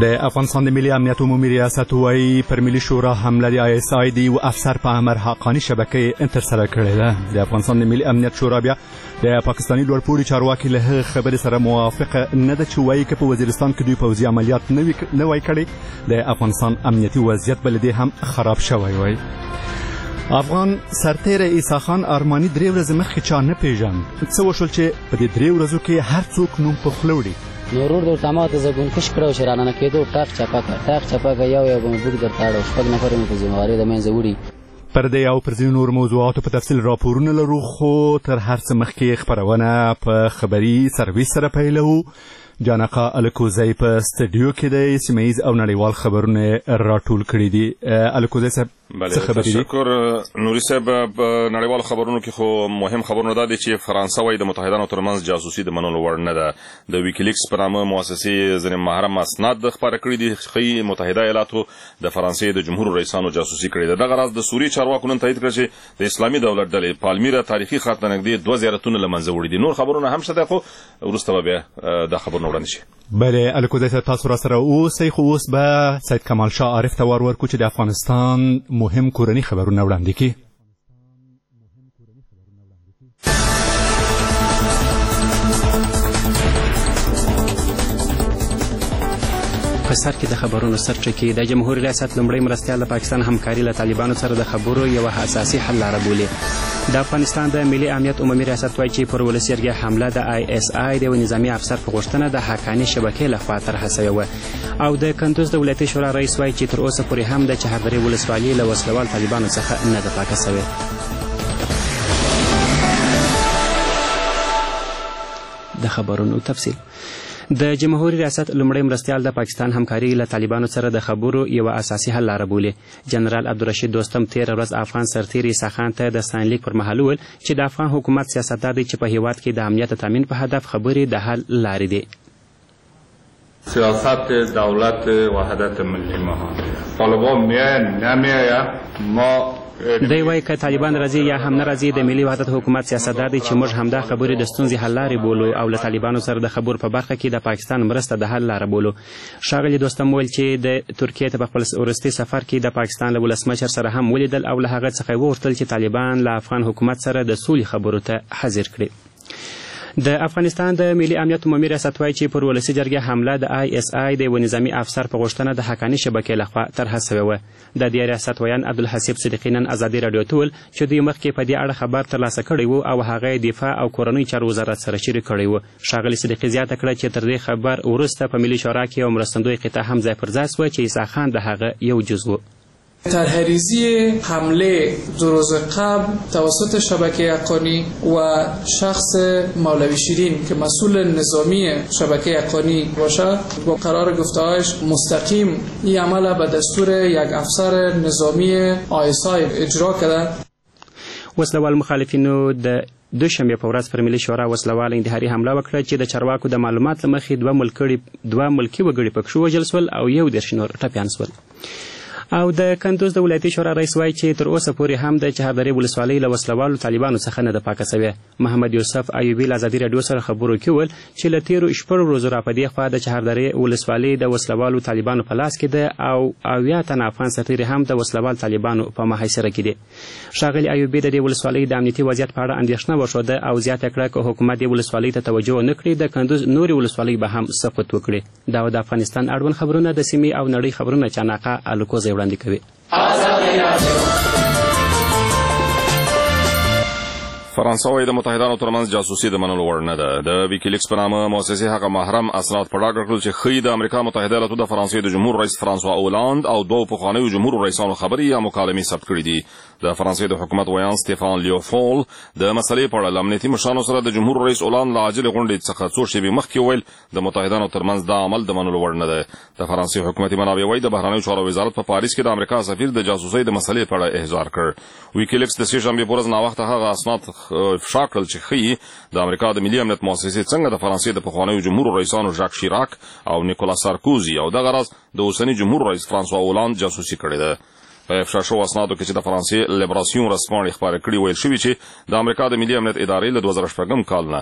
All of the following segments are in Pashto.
د افغانستان د ملي امنیت عمومي ریاست وایي پر ملي شورا حمله د ISI د یو افسر په امر حقاني شبکې ترسره کړې ده. د افغانستان د ملي امنیت شورا بیا د پاکستاني لوړپوړي چارواکي له هغې خبرې سره موافقه نه ده چې وایي که په وزیرستان کې دوی پوځي عملیات نه وای کړي د افغانستان امنیتي وضعیت به له دې هم خراب شوی وای. افغان سرتیری عیسی خان ارماني 3 ورځې مخکې چا نه پیژاند. څه وشول چې په دې 3 ورځو کې هر څوک نوم په خوله وړي؟ نورور د تماته زګون کش کړو چې رانه کېدو ټاک چپاکه یو بوګ درته اړو شپږ نفر مې په ذمہواري د منځه وړي. پر دې او پر ځینو نور موضوعاتو په تفصیل راپورونه لرو، خو تر هر څه مخکې خپرونه په خبري سرویس سره پیلوو. جانقا الکوزی په سټډیو کې د سیمه‌ییز او نړیوال خبرونه راټول کړي دي. الکوزی صاحب څه خبرې دي؟ تشکر نوري صاحب. په نړیوالو خبرونو کې خو مهم خبرونه دا دي چې فرانسه وايي د متحدانو ترمنځ جاسوسي د منلو وړ نه ده. د ویکیلیکس په نامه مؤسسې ځینې محرم اسناد خپاره کړي دي چې متحده ایالاتو د فرانسې د جمهور رئیسانو جاسوسي کړې ده. دغه راز د سوریې چارواکو نن تایید کړ چې د اسلامي دولت ډلې پالمیرا تاریخي خط ته نږدې 2 زیارتونه له منځه وړي دي. نور خبرونه هم شته، خو وروسته به بیا دا خبرونه وړاندې شي. بله الکوزی صاحب تاسو را سره اوسئ، خو اوس به سید کمال شاه عارف ته ور ورکړو چې د افغانستان مهم کورني خبرونه وړاندې کړي. په سر کې د خبرونو سرچکې د جمهوریت ریاست لومړی مرستیال د پاکستان همکاري له طالبانو سره د خبرو یو اساسي حل لاره بولي. د افغانستان د ملي امنیت عمومي ریاست وایي چې پر ولسي جرګې حمله د ISI د یو نظامي افسر په غوښتنه د حقاني شبکې لخوا طرحه شوې وه. او د کندوز د ولایتي شورا رئیس وایي چې تر اوسه پورې هم د چهردرې ولسوالي له وسلوال طالبانو څخه نه ده پاکه شوې. د خبرونو تفصیل. د جمهوریت ریاست لومړی مرستیال د پاکستان همکاري له طالبانو سره د خبرو یو اساسي حل لاره بولي. جنرال عبدالرشید دوستم 13 ورځ افغان سرتیری عیسی خان ته د ستاینلیک پر مهال وویل چې د افغان حکومت سیاست دا دی چې په هیواد کې د امنیت تامین په هدف خبرې د حل لارې دي. سیاست دولت وحدت ملی ما طالبان میاین نمیاید ما دی وایي که طالبان راځي یا هم نه راځي د ملي وحدت حکومت سیاست دا دی چې موږ همدا خبرې د ستونزې حل لارې بولو او له طالبانو سره د خبرو په برخه کې د پاکستان مرسته د حل لاره بولو. ښاغلي دوستم وویل چې د ترکیې ته په خپل وروستي سفر کې د پاکستان له ولسمشر سره هم ولیدل او له هغه څخه یې وغوښتل چې طالبان له افغان حکومت سره د سولې خبرو ته حاضر کړي. د افغانستان د ملي امنیت عمومي ریاست وایي چې پر ولسي جرګې حمله د ISI د یو نظامي افسر په غوښتنه د حقاني شبکې لخوا طرحه شوې وه. د دې ریاست ویان عبدالحسیب صدیقي نن ازادي راډیو ته وویل چې دوی مخکې په دې اړه خبر ترلاسه کړی و او هغه دفاع او کورنیو چارو وزارت سره شریک کړی و. ښاغلي صدیقي زیاته کړه چې تر دې خبر وروسته په ملي شورا کې یو مرستندوی قطعه هم ځای پر ځای شوه چې عیسی خان د هغه یو جز و. طرحریزی حمله 2 روز قبل توسط شبکه حقانی و شخص مولوی شیرین که مسئول نظامی شبکه حقانی باشه با قرار گفته‌هایش مستقیم این عمل به دستور یک افسر نظامی ISI اجرا کرده. وسلوال مخالفینو د دوشنبه په ورځ پر ملي شورا وسلوال انتحاري حمله وکړه چې د چارواکو د معلومات له مخې 2 ملکي وګړي پکښې وژل سول او 11 نور ټپیان سول. او د کندوز د ولایتي شورا رئیس وایي چې تر اوسه پورې هم د چهردرې ولسوالۍ له وسلوالو طالبانو څخه نه ده پاکه شوې. محمد یوسف ایوبي له ازادي راډیو سره خبرو کې وویل چې له تېرو 6 ورځو را په دې خوا د چهردرې ولسوالۍ د وسلوالو طالبانو په لاس کې ده او 80 تنه افغان سرتیري هم د وسلوال طالبانو په محاصره کې دي. ښاغلي ایوبي د دې ولسوالۍ د امنیتي وضعیت په اړه اندېښنه وښوده او زیاته کړه که حکومت دې ولسوالۍ ته توجه نه کړي د کندوز نورې ولسوالۍ به هم سقوط وکړي. دا د افغانستان اړوند خبرونه د سیمې او نړۍ خبرونه جانقا الکوزی وړاندې کوي. فرانسه وايي د متحدانو ترمنځ جاسوسي د منلو وړ نه ده. د ویکیلیکس په نامه مؤسسې هغه محرم اسناد په ډاګه کړل چې ښیي د امریکا متحده ایالاتو د فرانسې د جمهور رئیس فرانسوا اولاند او 2 پخوانیو جمهور رئیسانو خبرې یا مکالمې ثبت کړي دي. د فرانسې د حکومت ویان سټیفان لیوفول د مسلې په اړه له امنیتي مشرانو سره د جمهور رئیس اولاند له عاجلې غونډې څخه څو شېبې مخکې وویل د متحدانو ترمنځ دا عمل د منلو وړ نه ده. د فرانسې حکومتي منابع وايي د بهرنیو چارو وزارت په پاریس کې د امریکا سفیر د جاسوسۍ د مسلې په اړه احضار کړ. ویکیلیکس د سې شنبې په ورځ ناوخته هغه اسناد افشا کړل چې ښیي د امریکا د ملي امنیت مؤسسې څنګه د فرانسې د پخوانیو جمهور رئیسانو ژاک شیراک او نیکولا سارکوزي او دغه راز د اوسني جمهور رئیس فرانسوا اولاند جاسوسي کړې ده. په افشا شوو اسنادو کې چې د فرانسې لیبراسیون رسپانډ خبره کړې ویل شوي چې د امریکا د ملي امنیت ادارې له 2008 کال نه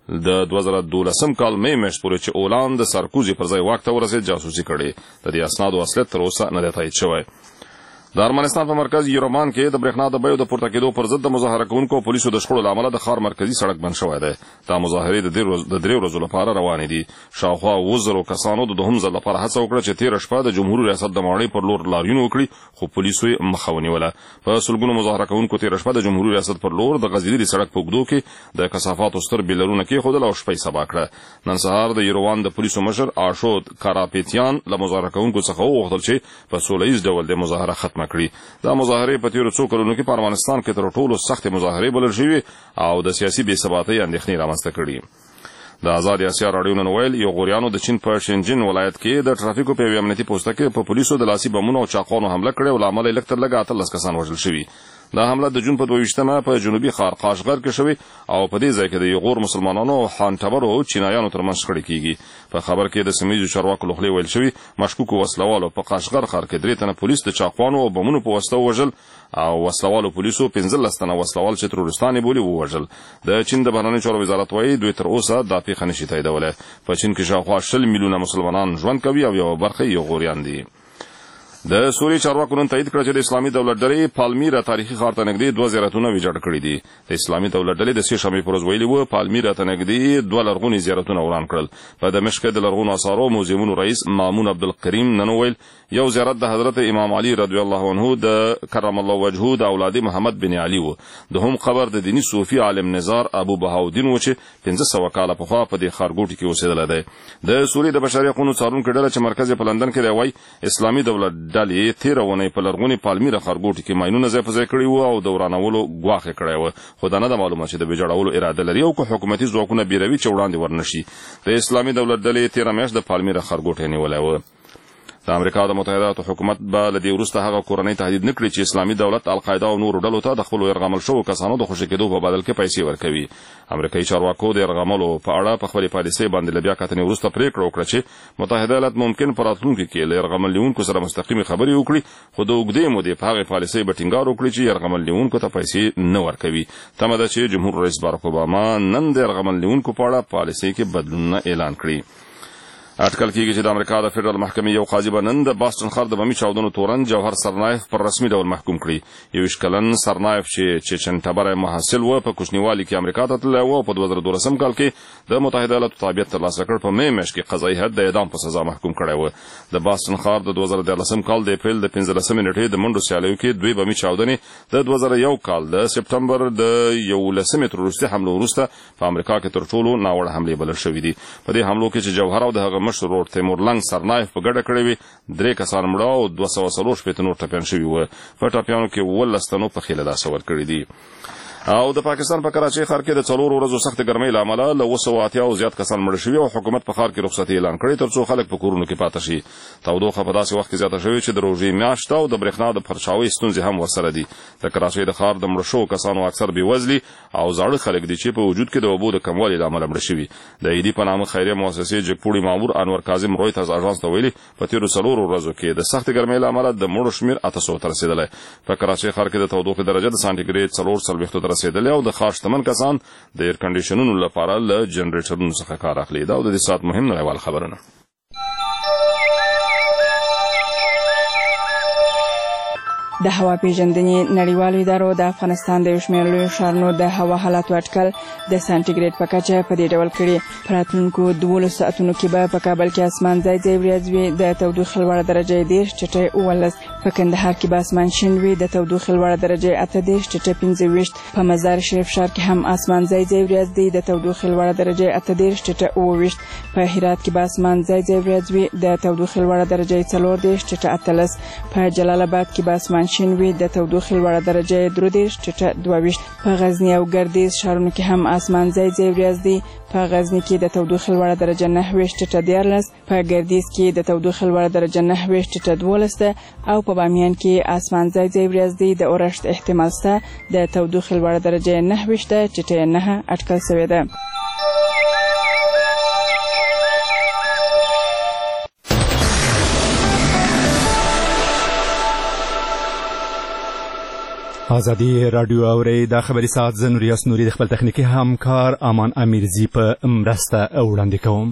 د 2012 کال مې میاشت پورې چې اولاند د سارکوزي پر ځای واک ته ورسېد جاسوسي کړې. د دې اسنادو اصلیت تر اوسه نه دی تایید شوی. د ارمنستان په مرکز یورومان کې د برېښنا د بیو د پورته کېدو پر ضد د مظاهره کوونکو پولیسو د شخړو له امله د ښار مرکزي سړک بند شوی دی. دا مظاهرې د 3 ورځو لپاره روانې دي. شاوخوا 20,000 کسانو د دوهم ځل لپاره هڅه وکړه چې تېره شپه د جمهوري ریاست د ماڼۍ پر لور لاریون وکړي، خو پولیسو یې مخه ونیوله. په سلګونو مظاهره کوونکو تېره شپه د جمهوري ریاست پر لور د غځېدلي سړک په اوږدو کې د کثافاتو ستر بیلرونه کېښودل او شپه یې سبا کړه. نن سهار د یوروان د پولیسو مشر آشود کاراپیتیان له مظاهره کوونکو څخه وغوښتل چې په سوله ییز ډول د مظاهره ختمه کړي. مظاهرې په تیرو څو کلونو کې په افغانستان کې تر ټولو سختې مظاهرې بلل شوې او د سیاسي بې ثباتۍ اندېښنې رامنځته کړي. د آزاد اسیا راډیو نن ویل یوغوریانو د چین په شینجین ولایت کې د ټرافیکو په یوې امنیتي پوسته کې په پولیسو د لاسي بمونو او چاقوانو حمله کړې او له امله یې لږ تر لږه 18 کسان وژل شوي. دا حمله د جون په 22مه په جنوبي ښار قاشغر کې شوې او په دې ځای کې د یغور مسلمانانو او خانټبرو او چینایانو ترمنځ شخړې کیږي. په خبر کې د سیمهیزو چارواکو لخوا ویل شوي مشکوکو وسلوالو په قاشغر ښار کې 3 تنه پولیس د چاقوانو او بمونو په واسطه وژل او وسلوالو پولیسو 15 تنه وسلوال چې تروریستان بولي ووژل. د چین د بهرنیو چارو وزارت وایي دوی تر اوسه دا پیښه نشي تاییدولی. په چین کې شاوخوا 20 میلیونه مسلمانان ژوند کوي او یوه برخه یغوریان دي. د سوریې چارواکو نن تایید کړ چې د اسلامي دولت ډلې پالمیرا تاریخي ښار ته نږدې 2 زیارتونه ویجاړ کړي دي. د اسلامي دولت ډلې د سې شنبې په ورځ ویلي وو پالمیرا ته نږدې 2 لرغوني زیارتونه وران کړل. په دمشق د لرغونو اثارو موزیمونو رئیس مامون عبدالکریم نن ویل یو زیارت د حضرت امام علي رضی الله عنه د کرم الله وجهه د اولاد محمد بن علي و. دوهم قبر د دینی صوفي عالم نزار ابو بهاودین و چې 1500 کاله پخوا په دې ښارګوټي کې اوسېدلی دی. د سوریې د بشري حقوقو څارونکو ډله چې مرکز یې په لندن کې دی وایي اسلامي دولت ډلې تېره اونۍ په لرغوني پالمیرا ښارګوټي کې ماینونه ځای په ځای کړي وو او د ورانولو ګواښ یې کړی و، خو دا نه ده معلومه چې د ویجاړولو اراده لري او که حکومتي ځواکونه بیروي چې وړاندې ورنشي. د اسلامي دولت ډلې تېره میاشت د پالمیرا ښارګوټی نیولی و. د امریکا د متحده حکومت به له دې وروسته هغه کورنۍ تهدید نه کړي چې اسلامي دولت القاعده او نورو ډلو ته د خپلو یرغمل شوو کسانو د خوشي کېدو په بدل کې پیسې ورکوي. امریکایي چارواکو د یرغملو په اړه په خپلې پالیسۍ باندې له بیا کتنې وروسته پرېکړه وکړه چې متحده ایالات ممکن په راتلونکي کې له یرغمل نیونکو سره مستقیمې خبرې وکړي، خو د اوږدې مودې په هغې پالیسۍ به ټینګار وکړي چې یرغمل نیونکو ته پیسې نه ورکوي. تمه ده چې جمهور رئیس باراک اوباما نن د یرغمل نیونکو په اړه پالیسۍ کې بدلونونه اعلان کړي. اټکل کېږي چې د امریکا د فدرال محکمې یو قاضي به نن د باستون ښار د بمي چاودنو تورن جوهر سرنایف پر رسمي ډول محکوم کړي. 21 کلن سرنایف چې چیچن ټبری محصل و په کوچنیوالي کې امریکا ته تللی و او په 2012 کال کې د متحده ایالاتو تابعیت ترلاسه کړ. په مې میاشت کې قضایي هیئت د اعدام په سزا محکوم کړی و. د باستون ښار د 2013 کال د اپریل د 15 نیټې د منډو سیالیو کې 2 بمي چاودنې د 2001 کال د سپټمبر د 11 تروریستي حملو وروسته په امریکا کې تر ټولو ناوړه حملې بلل شوې دي. په دې حملو کې چې جوهر او د هغه مشر ورور تیمور لنګ سرنایف په ګډه کړې وې 3 کسان مړه او 240 نور ټپیان شوي وو. په ټپیانو کې 17 تنو په خېله داسې ورکړي دي. او د پاکستان په کراچۍ ښار کې د 4 ورځو سخت ګرمۍ له امله له 280 زیات کسان مړه شوي او حکومت په ښار کې رخصتي اعلان کړې ترڅو خلک په کورونو کې پاته شي. تودوخه په داسې وخت کې زیاته شوې چې د روژې میاشت او د برېښنا د پرچاوۍ ستونزې هم ورسره دي. د کراچۍ د ښار د مړه شوو کسانو اکثر بېوزلي او زاړه خلک دي چې په وجود کې د اوبو د کموالي له امله مړه شوي. د ایدي په نامه خیریه مؤسسې جګپوړي مامور انور کاظم رویترز اژانس ته ویلي په تېرو 4 ورځو کې د سختې ګرمۍ له امله د مړو شمېر 800 ته رسېدلی. په کراچۍ ښار کې د تودوخې درجه د سانټیګریډ 440 ته رسېدلې او د ښار شتمن کسان د ایر کنډیشنونو لپاره له جنریټرونو څخه کار اخلي. دا او د دې ساعت مهم نړیوال خبرونه. د هوا پیژندنې نړیوالو ادارو د افغانستان د یو شمېر لویو ښارونو د هوا حالاتو اټکل د سانټیګریډ په کچه په دې ډول کړي. په راتلونکو 12 ساعتونو کې به په کابل کې اسمان ځای ځای وریځ وي، د تودوخې لوړه درجه 10 ټیټه 19. په کندهار کې به اسمان شین وي، د تودوخې لوړه درجه 18 ټیټه 25. په مزار شریف ښار کې هم اسمان ځای ځای وریځ دی، د تودوخې لوړه درجه 18 ټیټه 28. په هرات کې به اسمان ځای ځای وریځ وي، د تودوخې لوړه درجه 14 ټیټه 18. په جلال آباد کې به اسمان شین وي، د تودوخې لوړه درجه 13 ټیټه 22. په غزنی او ګردیز ښارونو کې هم اسمان ځای ځای وریځ دی. په غزنی کې د تودوخې لوړه درجه 9 ټیټه 14. په ګردیز کې د تودوخې لوړه درجه 9 ټیټه 12 او په بامیان کې اسمان ځای ځای وریځ دی، د اورښت احتمال شته، د تودوخې لوړه درجه 9 ټیټه 9 اټکل شوې ده. ازادي رادیو اوري د خبري ساعت زه نوریاس نوري د خپل تخنیکی همکار امان امیرزی په مرسته وړاندې کوم.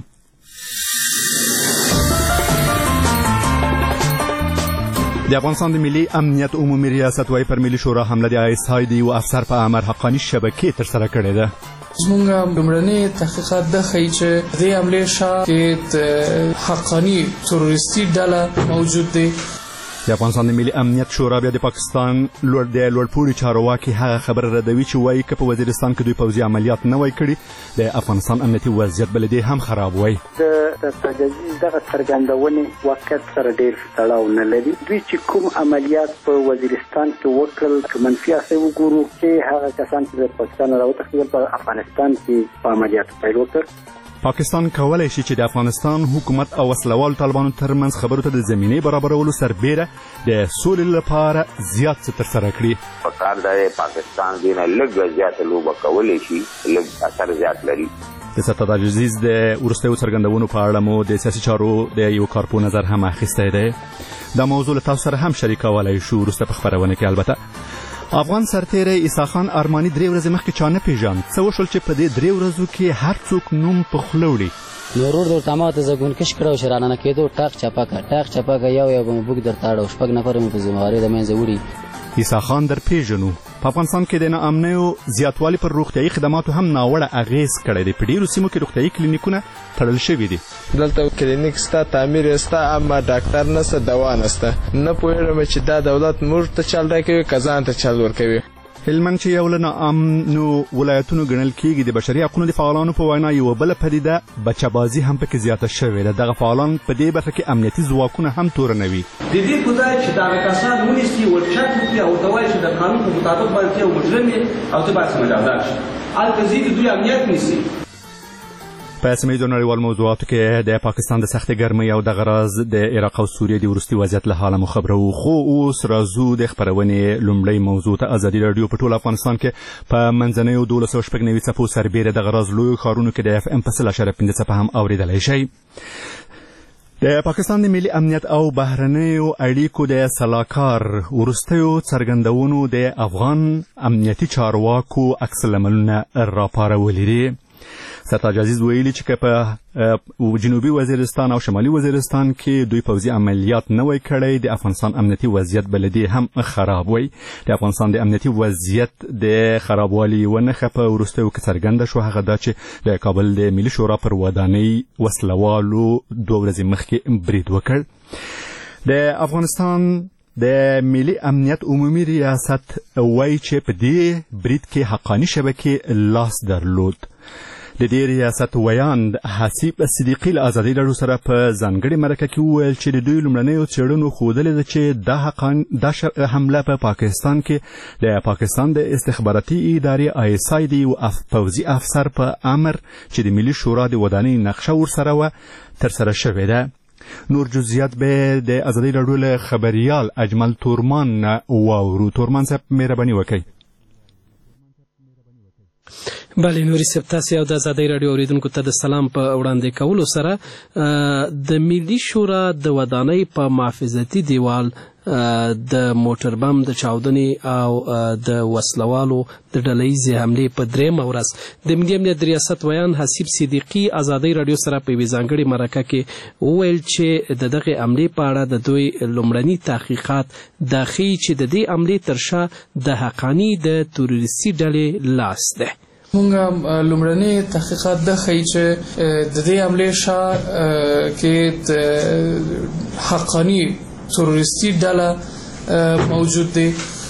د افغانستان د ملي امنیت عمومي ریاست وايي پر ملي شورا حمله د ISID او افسر په امر حقاني شبکې ترسره کړې ده. زمونږ لومړني تحقیقات د ښیي چې دې حملې شا کې حقاني تروریستي ډله موجود دی. د افغانستان د ملي امنیت شورا بیا د پاکستان لوړپوړي چارواکي هغه خبره ردوي چې وایي که په وزیرستان کې دوی پوځي عملیات نه وای کړي د افغانستان امنیتي وضعیت بل دې هم خراب وای. د تجاوز دغه څرګندونې واقعیت سره ډېر تړاو نه لري. دوی چې کوم عملیات په وزیرستان کې وکړل که منفي اثر وګورو چې هغه کسان چې د پاکستان راوتښتېدل په افغانستان کې په عملیاتو پیل وکړ. پاکستان کولای شي چې د افغانستان حکومت او وسلوالو طالبانو ترمنځ خبرو ته د زمینې برابرولو سربیره د سولې لپاره زیات څه ترسره کړي. په کار د پاکستان کې نه لږ زیات لوبه کولی شي، لږ اثر زیات لري. د سرتاج عزیز د وروستیو څرګندونو په اړه مو د سیاسي چارو د یو کارپو نظر هم اخیستی دی. دا موضوع له تاسو سره هم شریکولی شو وروسته په خپرونه کې. البته افغان سرتیری عیسی خان ارماني 3 ورځې مخکې چا نه پیژاند. څه وشول چې په دې 3 ورځو کې هر څوک نوم په خوله وړي. ضرور درته ما ته زګونکش کړو چې رانه کېدو ټاق چپاکه یو به بوک درته اړو شپږ نفر مې په ذمہواري د منځه وړي. عیسی خان در پیژنو. په افغانستان کې د ناامنیو زیاتوالي پر روغتیايي خدماتو هم ناوړه اغیز کړی دی. په ډیرو سیمو کې روغتیايي کلینیکونه تړل شوي دي. دلته کلینیک ستا، تعمیر ستا، اما ډاکټر نسته، دوا نسته. نه پوهېږم چې دا دولت موږ ته چل راکوي که ځان ته چل ورکوي. هلمند چې یو له ناامنو ولایتونو ګڼل کېږي، د بشري حقونو د فعالانو په وینا یوه بله پدیده بچه‌بازي هم پکې زیاته شوې ده. دغه فعالان په دې برخه کې امنیتي ځواکونه هم تورنوي. د دې په ځای چې دغه کسان ونیسي ورچک وکړي او ورته وایي چې د قانون په مطابق باندې یو مجرم یې او ته باید مجازات شي، هلته ځي د دوی امنیت نیسي. په سیمه نړیوال موضوعاتو کې د پاکستان د سختې ګرمۍ او د غراز د عراق او سوریې د وروستي وضعیت له حاله مو خبرو. خو اوس راځو د خپرونې لومړۍ موضوع ته. ازادي راډیو په ټول افغانستان کې په منځنیو 1290 څپو سربیره د غراز لویو ښارونو کې د FM په 0.5 څپه هم اورېدلی شئ. د پاکستان د ملي امنیت او بهرنیو اړیکو د سلاکار وروستیو څرګندونو د افغان امنیتي چارواکو عکس العملونه راپارولي دي. سرتاج عزیز ویلي چې که په جنوبي وزیرستان او شمالي وزیرستان کې دوی پوځي عملیات نه وای کړی، د افغانستان امنیتي وضعیت بل دې هم خراب وای. د افغانستان د امنیتي وضعیت د خرابوالي یوه نښه په وروستیو کې څرګنده شو، هغه دا چې د کابل د ملي شورا پر ودانۍ وسلوالو 2 ورځې مخکې برید وکړ. د افغانستان د ملي امنیت عمومي ریاست وایي چې په دې برید کې حقاني شبکې لاس درلود. د دې ریاست ویاند حسیب صدیقي له ازادي راډیو سره په ځانګړې مرکه کې وویل چې د دوی لومړنیو څېړنو ښودلې ده چې دا حمله په پاکستان کې د پاکستان د استخباراتي ادارې ISID او پوځي افسر په امر چې د ملي شورا د ودانۍ نقشه ورسره وه ترسره شوې ده. نور جزئیات به د ازادي راډیو له خبریال اجمل تورمان نه واورو. تورمان صاحب مهرباني وکړئ. بله نوري صاحب، تاسې او د ازادۍ راډیو اوریدونکو ته د سلام په وړاندې کولو سره د ملي شورا د ودانۍ په محافظتي دیوال د موټر بم د چاودنې او د وسلوالو د ډلهیزې حملې په 3مه ورځ د ملي امنیت ریاست ویان حسیب صدیقي ازادۍ راډیو سره په یوې ځانګړې مرکه کې وویل چې د دغې حملې په اړه د دوی لومړني تحقیقات دا ښیي چې د دې حملې تر شا د حقاني د تروریستي ډلې لاس دی. مونږ لومړني تحقیقات د ښیي چې د دې حملې شا کې د حقاني تروریستي ډله موجود دی.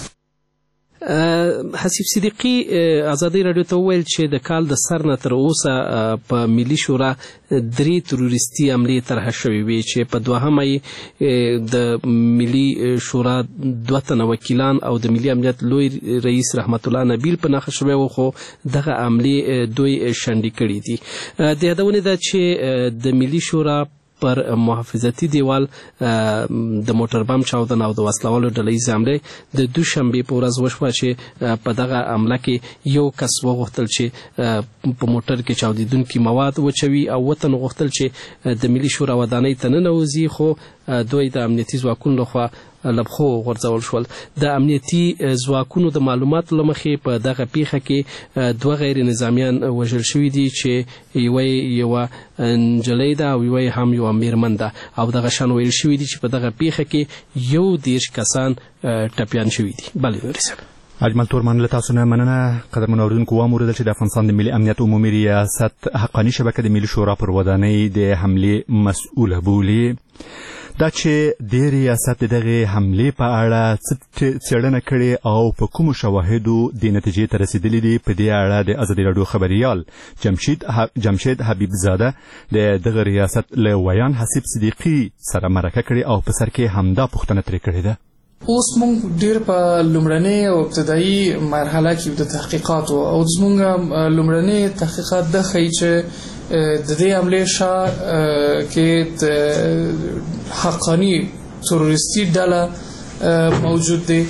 حسیب صدیقي ازادۍ راډیو ته وویل چې د کال د سر نه تر اوسه په ملي شورا 3 تروریستي حملې طرحه شوې وې چې په 2مه د ملي شورا 2 تنه وکیلان او د ملي امنیت لوی رئیس رحمت الله نبیل په نښه شوی و، خو دغه حملې دوی شنډې کړي دي. د یادونې ده چې د ملي شورا پر محافظتي دیوال د موټر بم چاودنه او د وسلوالو ډلهیزې حملې د دوشنبې په ورځ وشوه چې په دغه حمله کې یو کس وغوښتل چې په موټر کې چاودېدونکي مواد وچوي او وطن غوښتل چې د ملي شورا ودانۍ ته ننوځي، خو دوی د امنیتي ځواکونو لخوا له پښو غورځول شول. د امنیتي ځواکونو د معلوماتو له مخې په دغه پیښه کې 2 غیر نظامیان وژل شوي دي چې یوه نجلۍ ده او یوه هم یوه میرمن ده او دغه شان ویل شوي دي چې په دغه پیښه کې 21 کسان ټپیان شوي دي. بله نوري صاحب اجمل تورمان له تاسو نه مننه. قدرمنو اوریدونکو واوریدل چې د افغانستان د ملي امنیت عمومي ریاست حقاني شبکه د ملي شورا پر ودانۍ د حملې مسؤله بولي. دا چې د ریاست دغه حملې په اړه څېړنه کړې او په کومو شواهدو د نتیجې ته رسیدلي دي، په دې اړه د ازادي راډیو خبریال جمشید حبیب زاده د دغه ریاست له ویان حسیب صدیقي سره مرکه کړې او په سر کې همدا پوښتنه ترې کړې ده. اوس مونږ ډیر په لومړنۍ او ابتدایي مرحله کې د تحقیقاتو او زمونږ لومړنۍ تحقیقات د ښیي چې د دې حملې شا کې د حقاني تروریستي ډله موجود دی.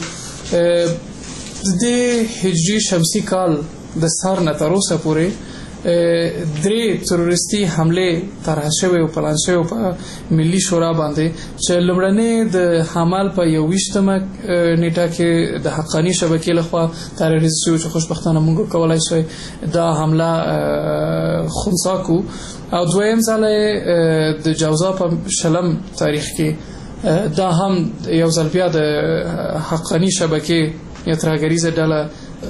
د هجري شمسي کال د سر نه تر اوسه پورې 3 تروریستي حملې طرح شوې او پلان شوې په ملي شورا باندې چې لومړنۍ د حمل په 21مه نیټه کې د حقاني شبکې لخوا تروریست شو چې خوشبختانه موږ کولای شو دا حمله خنثی کو او دویم ځل د جوزا په شلم تاریخ کې دا هم یو ځل بیا د حقاني شبکې یا ترهګریزه ډله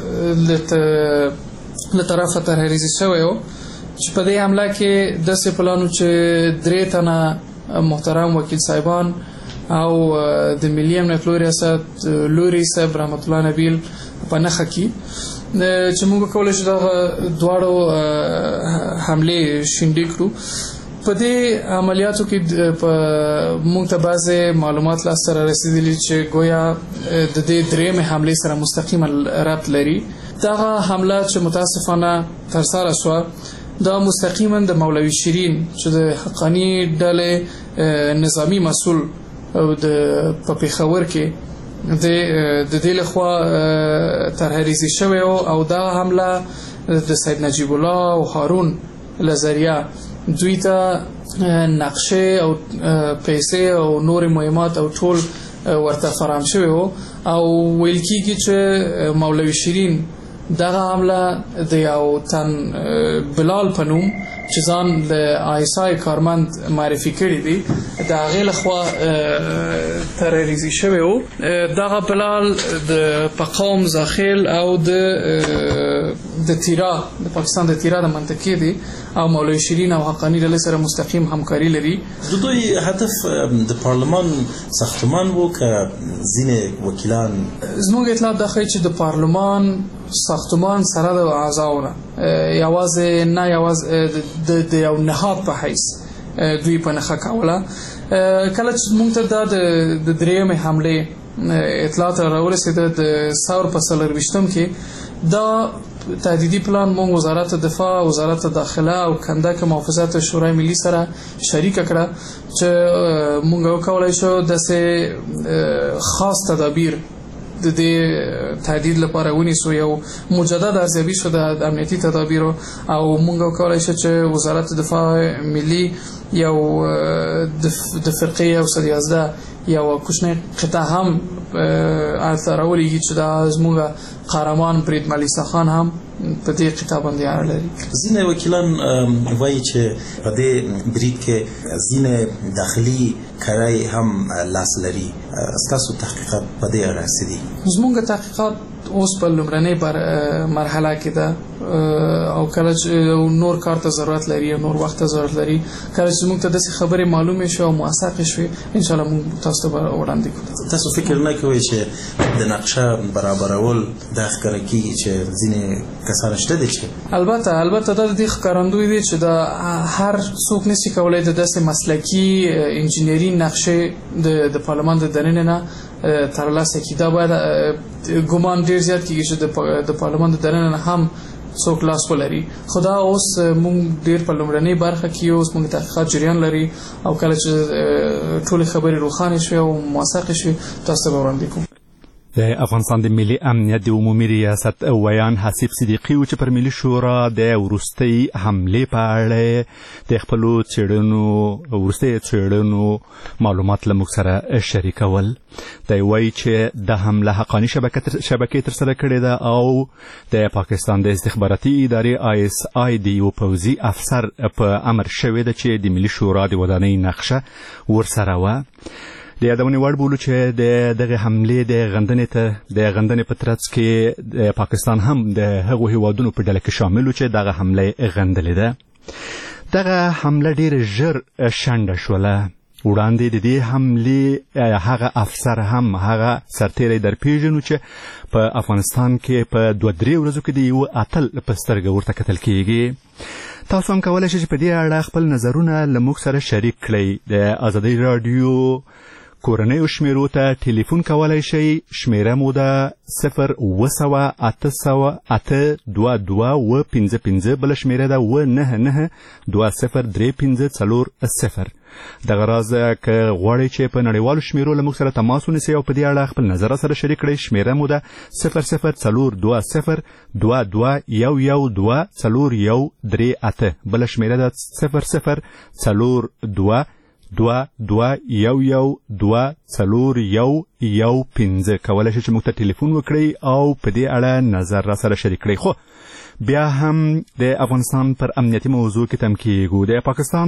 له طرفه ترهریزي شوی و چې په دې حمله کې داسې پلانو چې 3 تنه محترم وکیل صاحبان او د ملي امنیت ریاست لوري صاحب رحمت الله نبیل په نښه کې چې موږ کولای شو دغه دواړو حملې شنډې کړو. په دې عملیاتو کې موږ ته بعضې معلومات لاسته رسیدلي چې گویا د دې 3مې حملې سره مستقیما ربط لري. دغه حمله چې متاسفانه ترسره شوه دا مستقیما د مولوي شیرین چې د حقاني ډلې نظامی مسؤل په پېښور کې د دې لخوا ترهریزي شوی او دا حمله د سید نجیب الله او هارون لزریه دوی ته نقشه او پیسې او نور مهمات او ټول ورته فراهم شوی او ویل کېږي چې مولوي شیرین دغه حمله د یو تن بلال په نوم چې ځان د آیسای کارمند معرفي کړی دی د هغې لخوا ترهریزي شوی و. دغه بلال په قوم زاخیل او د تیرا د پاکستان د تیرا د منطقې دی او مولوي شیرین او حقاني ډلې سره مستقیم همکاري لري. د دوی هدف د پارلمان ساختمان و که ځینې وکیلان زموږ اطلاعات دا ښیي چې د پارلمان ساختمان سره د اعضاونه یوازې د یو نهاد په حیث دوی په نښه کوله. کله چې موږ ته دا د 3مې حملې اطلاعات راورسېده د ثور په 24 کې دا تهدیدي پلان مونږ وزارت دفاع، وزارت داخله او کندک محافظت شورای ملی سره شریک کړه چې مونږ وکولای شو داسې خاص تدابیر د دې تهدید لپاره ونیسو. یو مجدد ارزیابي شو د امنیتي تدابیرو او مونږ وکولای شو چې وزارت دفاع ملی یو د فرقې یو 11 یو کوچنی قطعه هم راولیږي چې دا زموږ قهرمان برید ملیسا خان هم په دې قطعه باندې اړه لري. ځینې وکیلان وایي چې په دې برید کې ځینې داخلي کرای هم لاس لري. ستاسو تحقیقات په دې اړه څه دي؟ زموږ تحقیقات اوس په لومړنۍ مرحله کې ده او کله چې نور کار ته ضرورت لري او نور وخت ته ضرورت لري، کله چې موږ ته داسې خبرې معلومې شي او موثقې شوي انشاءالله موږ تاسو ته وړاندې کړو. تاسو فکر نه کوئ چې د نقشه برابرول دا ښکاره کېږي چې ځینې کسان شته دي چې البته دا د دې ښکارندوی دی چې دا هر څوک نشي کولی د داسې مسلکي انجینري نقشې د پارلمان د دننه نه ترلاسه کړي. دا باید ګمان ډېر زیات کېږي چې د پارلمان د دننه نه هم څوک لاس ولري. خو دا اوس موږ ډېر په لومړنۍ برخه کې اوس موږ تحقیقات جریان لري او کله چې ټولې خبرې روښانې شوې او موثقې شوې تاسو ته به وړاندې کوو. د افغانستان د ملي امنیت د عمومي ریاست ویان حسیب صدیقي و چې پر ملي شورا د وروستۍ حملې په اړه د خپلو څېړنو معلومات له موږ سره شریکول. دی وایي چې د حمله حقاني شبکې ترسره کړې ده او د پاکستان د استخباراتي ادارې ISI د یو پوځي افسر په امر شوې ده چې د ملي شورا د ودانۍ نقشه ورسره وه. د یادونې وړ بولو چې د دغه حملې د غندنې په ترڅ کې د پاکستان هم د هغو هیوادونو په ډله کې شامل و چې دغه حمله یې غندلې ده. دغه حمله ډېره ژر شنډه شوله. وړاندې د دې حملې هغه افسر هم هغه سرتیری درپېژنو چې په افغانستان کې په 2-3 ورځو کې د یو اتل په سترګه ورته کتل کېږي. تاسو هم کولی شئ چې په دې اړه خپل نظرونه له موږ سره شریک کړئ. د ازادۍ راډیو کورنیو شمیرو ته ټلیفون کولی شئ. شمیره مو ده 0808222 بله شمیره ده 99203540. دغه راز که غواړئ چې په نړیوالو شمیرو له موږ سره تماس ونیسئ او په دې اړه خپل نظر سره شریک کړئ. شمیره مو ده 0042021124138. بله شمیره ده 00221124115. کولی شئ چې موږ ته ټلیفون وکړئ او په دې اړه نظر را سره شریک کړئ. خو بیا هم د افغانستان پر امنیتي موضوع کې تم کېږو. د پاکستان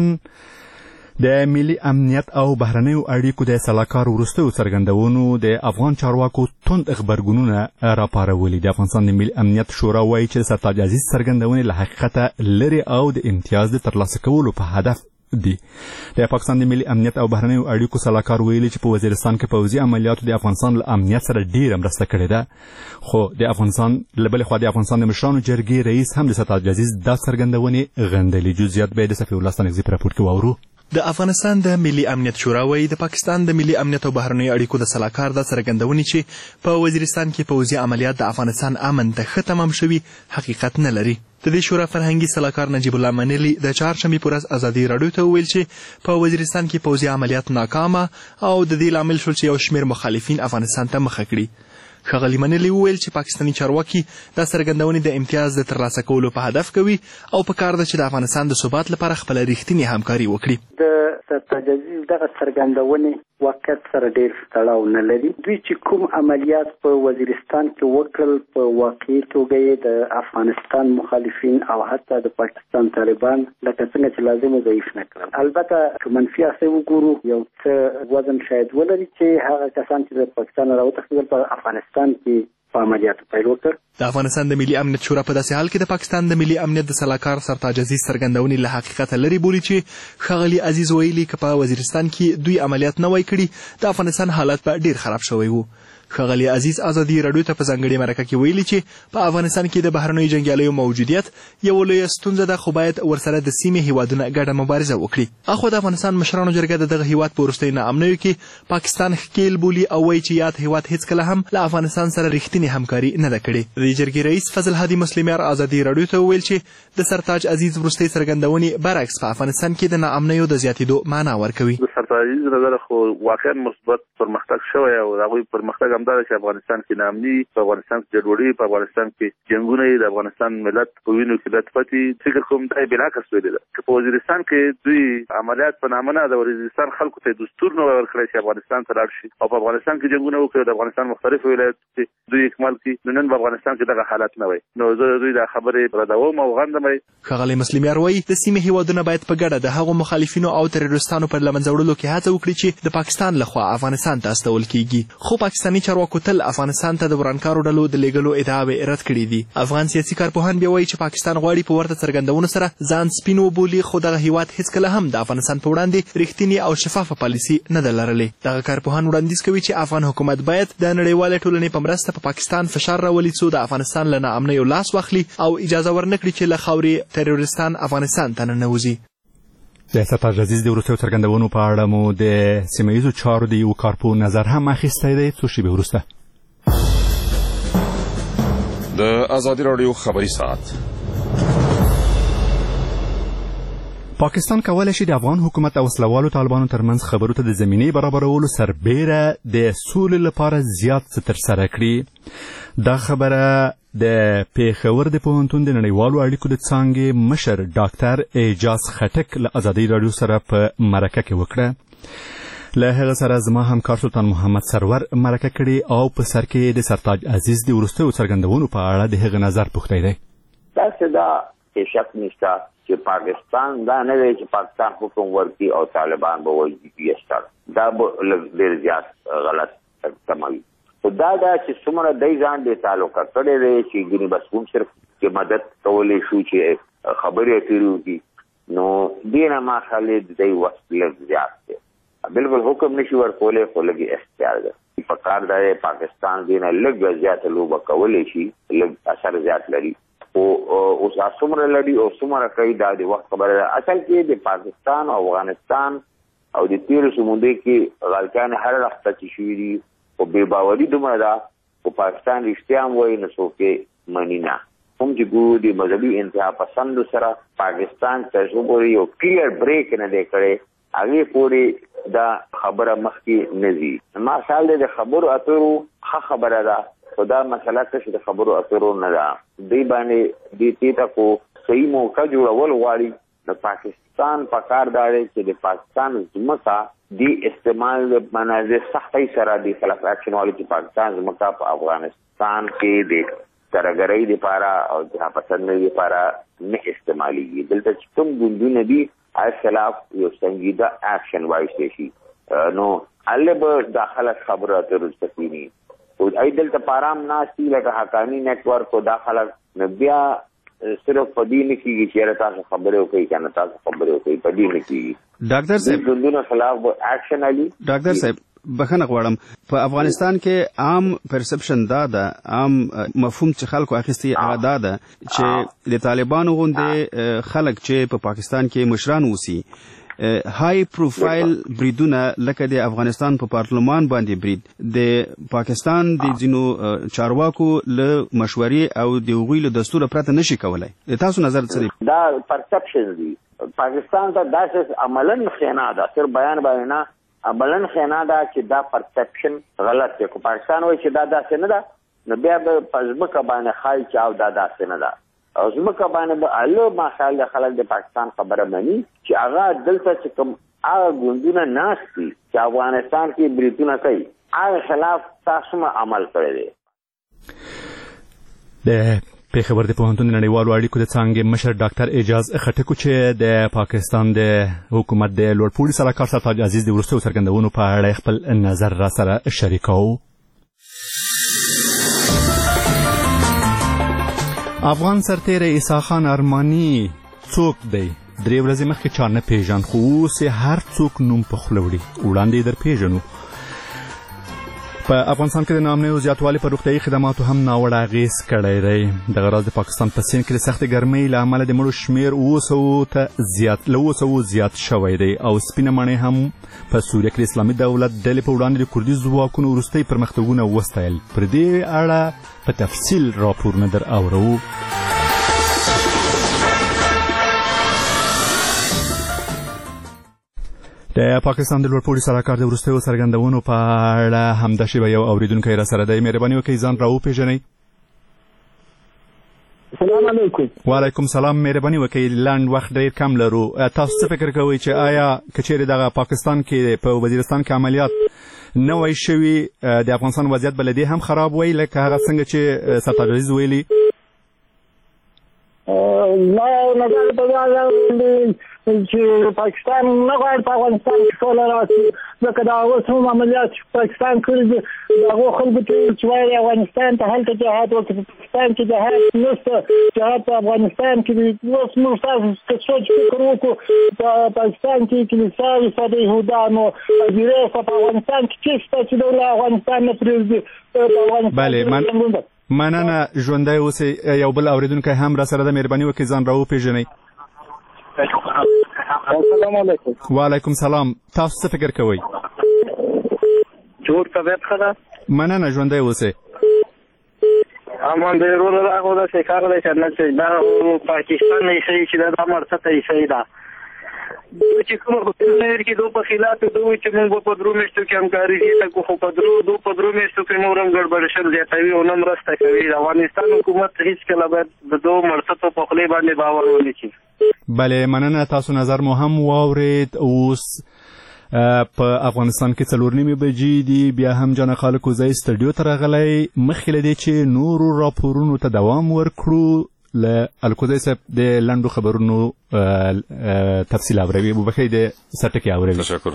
د ملي امنیت او بهرنیو اړیکو د سلاکار وروستیو څرګندونو د افغان چارواکو توند غبرګونونه راپارولي. د افغانستان د ملي امنیت شورا وایي چې سرتاج عزیز څرګندونې له حقیقته لرې او د امتیاز د ترلاسه کولو په هدف دي. د پاکستان د ملي امنیت او بهرنیو اړیکو سلاکار ویلي چې په وزیرستان کې پوځي عملیاتو د افغانستان له امنیت سره ډیره مرسته کړې ده. خو د افغانستان له بلې خوا د افغانستان د مشرانو جرګې رئیس هم د سرتاج عزیز دا څرګندونې غندلې. جزئیات به د صفي الله ستانکزي په راپور کې واورو. د افغانستان د ملي امنیت شورا وایي د پاکستان د ملي امنیت او بهرنیو اړیکو د سلاکار د څرګندونې چې په وزیرستان کې پوځي عملیات د افغانستان امن ته ښه تمام شوي حقیقت نه لري. د دې شورا فرهنګي سلاکار نجیب الله منلي د چهارشنبې په ورځ ازادي راډیو ته وویل چې په وزیرستان کې پوځي عملیات ناکامه او د دې لامل شول چې یو شمېر مخالفین افغانستان ته مخه کړي. ښاغلي منلي وویل چې پاکستاني چارواکي دا څرګندونې د امتیاز د ترلاسه کولو په هدف کوي او په کار ده چې د افغانستان د ثبات لپاره خپله رښتینې همکاري وکړي. د سرتاج عزیز دغه څرګندونې واقعیت سره ډېر تړاو نه لري. دوی چې کوم عملیات په وزیرستان کې وکړل په واقعي توګه یې د افغانستان مخالفین او حتی د پاکستان طالبان لکه څنګه چې لازم ضعیف نه کړل. البته که منفي اړخ وګورو یو څه وزن شاید ولري چې هغه کسان چې د پاکستان راوتښتېدل په افغانستان کې په عملیاتو پیل وکړ. د افغانستان د ملي امنیت شورا په داسې حال کې د پاکستان د ملي امنیت د سلاکار سرتاج عزیز څرګندونې له حقیقته لرې بولي چې ښاغلي عزیز ویلي که په وزیرستان کې دوی عملیات نه وای کړي د افغانستان حالت به ډېر خراب شوی و. ښاغلي عزیز ازادي راډیو ته په ځانګړې مرکه کې ویلي چې په افغانستان کې د بهرنیو جنګیالیو موجودیت یوه لویه ستونزه ده خو باید ورسره د سیمې هیوادونه ګډه مبارزه وکړي. اخوا د افغانستان مشرانو جرګه د دغه هیواد په وروستیو ناامنیو کې پاکستان ښکیل بولي او وایي چې یاد هیواد هیڅکله هم له افغانستان سره رښتینې همکاري نه ده کړې. د جرګې رئیس فضل هادي مسلمیار ازادي راډیو ته وویل چې د سرتاج عزیز وروستۍ څرګندونې برعکس په افغانستان کې د ناامنیو د زیاتېدو معنا ورکوي. د سرتاج عزیز نظر خو واقعا مثبت پرمختګ شوی او د هغوی پرمختګ همدا ده چې افغانستان کې ناامني، په افغانستان کې ګډوډي، په افغانستان کې جنګونه، د افغانستان ملت په وینو کې لطفتي فکر کوم دا بلاکس ویلې ده چې په وزیرستان کې دوی عملیات په نامه نه د وزیرستان خلکو ته دستور نه ورکړی چې افغانستان ته لاړ شي او په افغانستان کې جنګونه وکړي. د افغانستان مختلفو ولایتو کې دوی اکمال کړي. نن په افغانستان کې دغه حالت نه وای نو زه دوی دا خبرې ردوم او غندم. ښاغلی مسلمیار وایي د سیمې هیوادونه باید په ګډه د هغو مخالفینو او تروریستانو پر له منځه وړلو کې هڅه وکړي چې د پاکستان لخوا افغانستان ته استول کیږي. خو پاکستاني چارواکو تل افغانستان ته د ورانکارو ډلو د لیږلو ادعاوې رد کړي دي. افغان سیاسي کارپوهان بیا وایي چې پاکستان غواړي په ورته څرګندونو سره ځان سپین وبولي خو دغه هیواد هیڅکله هم د افغانستان په وړاندې رښتینې او شفافه پالیسي نه ده لرلې. دغه کارپوهان وړاندیز کوي چې افغان حکومت باید د نړیوالې ټولنې په مرسته په پاکستان فشار راولي څو د افغانستان له ناامنیو لاس واخلي او اجازه ورنکړي چې له خاورې تروریستان افغانستان ته ننوځي. د سرتاج عزیز د وروستیو څرګندونو په اړه مو د سیمه ییزو چارو د یو کارپوه نظر هم اخیستی دی. څو شېبې وروسته د ازادي راډیو خبري ساعت. پاکستان کولی شي د افغان حکومت او وسلوالو طالبانو ترمنځ خبرو ته د زمینې برابرولو سربیره د سولې لپاره زیات څه ترسره کړي. دا خبره د پیښور د پوهنتون د نړیوالو اړیکو د څانګې مشر ډاکټر اعجاز خټک له ازادۍ راډیو سره په مرکه کې وکړه. له هغه سره زما همکار سلطان محمد سرور مرکه کړې او په سر کې د سرتاج عزیز د وروستیو څرګندونو په اړه د هغه نظر پوښتی دی. داسې دا شک نشته چې پاکستان دا نه دی چې پاکستان حکم ورکړي او طالبان به وایي GPS تړ. دا به ډېر زیات غلط تموي. خو دا چې څومره دی ځان دې تعلقه کړی دی چې ګینې بس کوم صرف چې مدد کولی شو چې خبرې اترې وکړي نو دې نه ما خیال دی وخت لږ زیات دی. بالکل حکم نشي ورکولی خو لږ اختیار دی. په کار دا دی پاکستان دې نه لږ زیاته لوبه کولی شي لږ اثر زیات لري او اوس څومره لري او څومره کوي دا د وخت خبره ده. اصل کې د پاکستان او افغانستان او د تیرو سمونده کې غلطیان هر وخت چې شوي دي او بې باوري دومره ده او پاکستان رښتیا هم وایي نو څوک مني نه. کوم چې ګورو د مذهبي انتها پسندو سره پاکستان تر څو پورې یو کلیر بریک نه دی کړی هغې پورې دا خبره مخکې نه ځي. ما خیال دی د خبرو اترو ښه خبره ده خو دا مسله چې د خبرو اترو نه ده. دوی باندې دې ته کو صحیح موقع جوړول غواړي د پاکستان په کار دا دی چې د پاکستان ځمکه د استعمال منازل سختۍ سره د خلاف اکشن والو چې پاکستان ځمکه په افغانستان کې د ترګرۍ لپاره او د پسندۍ لپاره نه استعمالېږي. دلته چې کوم ګوندونه دي هغه خلاف یو سنجیده اکشن واخیستل شي نو هلته به داخله خبرو اترو سکینی او ای دلته پارام ناشتي لکه حقانی نیټورک او داخله بیا صرف په دې نه کېږي چې تاسو خبرې وکړئ کنه تاسو خبرې وکړئ په دې نه کېږي. ډاکټر صاحب ګوندونو خلاف اکشن علي. ډاکټر صاحب بخښنه غواړم په افغانستان کې عام پرسپشن دا ده عام مفهوم چې خلکو اخیستي هغه دا ده چې د طالبانو غوندې خلک چې په پاکستان کې مشران اوسي های پروفایل بریدونه لکه د افغانستان په پارلمان باندې برید د پاکستان د ځینو چارواکو له مشورې او د هغوی له دستور پرته نشي کولای. تاسو نظر څه دی؟ دا پرسپشن دی. پاکستان ته داسې عملاً خیانه ده صرف بیان باندې نه عملاً خیانه ده چې دا پرسپشن غلط دی. کو پاکستان وایي چې دا داسې نه ده نو بیا به په ځمکه باندې ښایي چې او دا داسې نه ده او ځمکه باندې به الله ما خیال د خلک د پاکستان خبره مني چې هغه دلته چې کوم هغه ګوندونه ناست دي چې افغانستان کې بریدونه کوي هغه خلاف تاسو عمل کړی دی. د پیښور د پوهنتون د نړیوالو اړیکو د څانګې مشر ډاکټر اعجاز خټک چې د پاکستان د حکومت د لوړپوړي سلاکار سرتاج عزیز د وروستیو څرګندونو په اړه خپل نظر را سره شریکاوه. افغان سرتیری عیسی خان ارمانی څوک دی؟ 3 ورځې مخکې چا نه پیژاند خو اوس هر څوک نوم په خوله وړي. وړاندې در پیژنو. په افغانستان کې د ناامنیو زیاتوالي پر روغتیایي خدماتو هم ناوړه اغېز کړی دی. دغه راز د پاکستان په سیند کې د سختې ګرمۍ له امله د مړو شمېر 700 ته له 700 زیات شوی دی او سپینه مڼۍ هم په سوریه کې د اسلامي دولت ډلې په وړاندې د کردي ځواکونو وروستۍ پرمختګونه وستایل. پر دې اړه په تفصیل راپورونه در اورو. د پاکستان د لوړپوړي سلاکار د وروستیو څرګندونو په اړه همدا شیبه یو اوریدونکی را سره دی. مهرباني وکړئ ځان راوپېژنئ. السلام علیکم. وعلیکم سلام. مهرباني وکړئ لنډ وخت ډېر کم لرو. تاسو څه فکر کوئ چې آیا که چیرې دغه پاکستان کې په وزیرستان کې عملیات نه وای شوي د افغانستان وضعیت به له دې هم خراب وای لکه هغه څنګه چې سرتاج عزیز ویلي؟ نظر په دا چې پاکستان نه غواړي په افغانستان کې سوله راشي ځکه دا اوس هم عملیات چې پاکستان کړي دي د هغو خلکو چې وایي افغانستان ته هلته جهاد وکړي په پاکستان کې جهاد نشته جهاد په افغانستان کې دي. اوس موږ تاسو که سوچ فکر وکړو په پاکستان کې کلیساوي ستا د یهودانو هدیرې ستا په افغانستان کې څه شته چې دولت افغانستان نه پرېږدي. بله مننه. ژوندی اوسئ. یو بل اوریدونکی هم را سره ده. مهرباني وکړئ ځان راوپېژنئ. السلام علیکم. وعلیکم سلام. تاسو څه فکر کوئ؟ جوړ طبیعت ښه ده. مننه. ژوندی اوسئ. امان دی ورور راغو داسې کار دی چې نه چې دا پاکستان نه ښیي چې دا مرسته یې ښیي ده چې کومه غوښتنه کې دوی په خلاف دوی چې موږ په درو میاشتو کې همکاري کوي خو په درو میاشتو کې نور هم ګډوډ شل زیاتوي او نه مرسته کوي. د افغانستان حکومت هیڅ کله باید د دوه مرستو په خولې باندې باور ونه کړي. بله مننه. تاسو نظر مو هم واورید. اوس په افغانستان کې 4:30 بجې دي. بیا هم جان خالق کوزی سټډیو ته راغلی. مخکې له دې چې نورو راپورونو ته دوام ورکړو له الکوزی صاحب د لنډو خبرونو تفصیل اوروي. ابوبکر د سټکي اوروي. تشکر.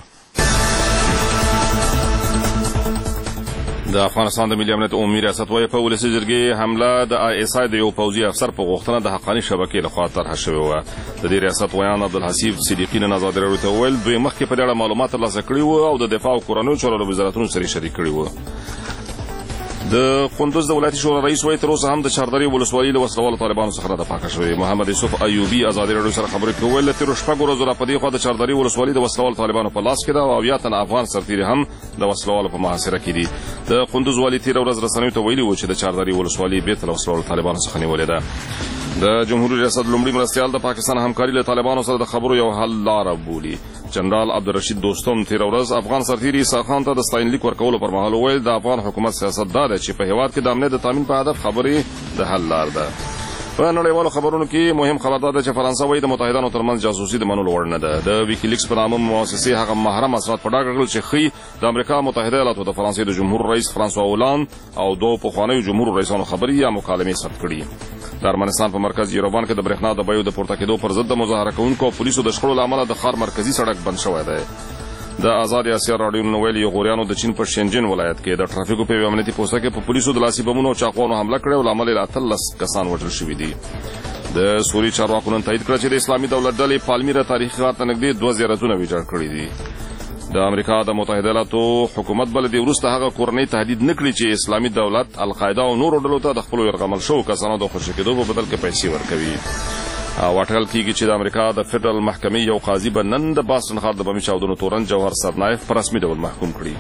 د افغانستان د ملي امنیت عمومي ریاست وايي په ولسي جرګې حمله د ISI د یو پوځي افسر په غوښتنه د حقاني شبکې لخوا طرح شوې وه. د دې ریاست ویان عبدالحسیب صدیقي نن ازادي راډیو ته وویل دوی مخکې په دې اړه معلومات ترلاسه کړي وو او د دفاع او کورنیو چارو وزارتونو سره شریک کړي وو. د کندوز د ولایتي شورا رئیس وايي تر اوسه هم د چاردرې ولسوالۍ له وسلوالو طالبانو څخه ده پاکه شوې. محمد یوسف ایوبي ازادي راډیو سره خبرې کوي ویل تر شپږ ورځې را پدې خو د چاردرې ولسوالۍ د وسلوالو طالبانو په لاس کې ده او 8 تن افغان سرتیري هم د وسلوالو په محاصره کې دي. د کندوز والي تیر ورځ رسنیو ته ویلي و چې د چاردرې ولسوالۍ بیرته له وسلوالو طالبانو څخه نیولې ده. د جمهوریت ریاست لومړي مرستیال د پاکستان همکاري له طالبانو سره د خبرو یو حل لاره بولي. جنرال عبدالرشید دوستم تیر ورځ افغان سرتیري عیسی خان ته د ستاینلیک ورکولو پر مهال وویل د افغان حکومت سیاست دا ده چې په هیواد کې د امنیت د تامین په هدف خبرې د حل لار ده. په نړیوالو خبرونو کې مهم خبر دا ده چې فرانسه وايي د متحدانو ترمنځ جاسوسي د منلو وړ نه ده. د ویکیلیکس په نامه مؤسسې هغه محرم اسناد په ډاګه کړل چې ښیي د امریکا متحده ایالاتو د فرانسې د جمهور رئیس فرانسوا اولان او دوه پخوانیو جمهور رئیسانو خبرې یا مکالمې ثبت کړي. د ارمنستان په مرکز یروان کې د برېښنا د بیو د پورته کېدو پر ضد د مظاهره کوونکو او پولیسو د شخړو له امله د ښار مرکزي سړک بند شوی دی. د آزاد اسیا راډیو نن ویلي غوریانو د چین په شینجن ولایت کې د ټرافیکو په امنیتي پوسټه کې په پولیسو د لاسي بمونو او چاقوانو حمله کړې او له امله 13 کسان وژل شوي دي. د سوري چارواکو نن تایید کړ چې د اسلامي دولت ډلې پالمیرا تاریخي ښار ته نږدې 2 زیارتونه ویجاړ کړي دي. د امریکا د متحده ایالاتو حکومت بل د وروسته هغه کورنۍ تهدید نکړي چې اسلامي دولت القاعده او نورو ډلو ته د خپل يرغمل شو کسانو د خوشی کېدو په بدل کې پیسې ورکوي. او اټکل کیږي چې د امریکا د فدرال محکمې یو قاضي به نن د باستن ښار د بمي چاودنو تورن جوهر سرنایف په رسمي ډول محکوم کړي.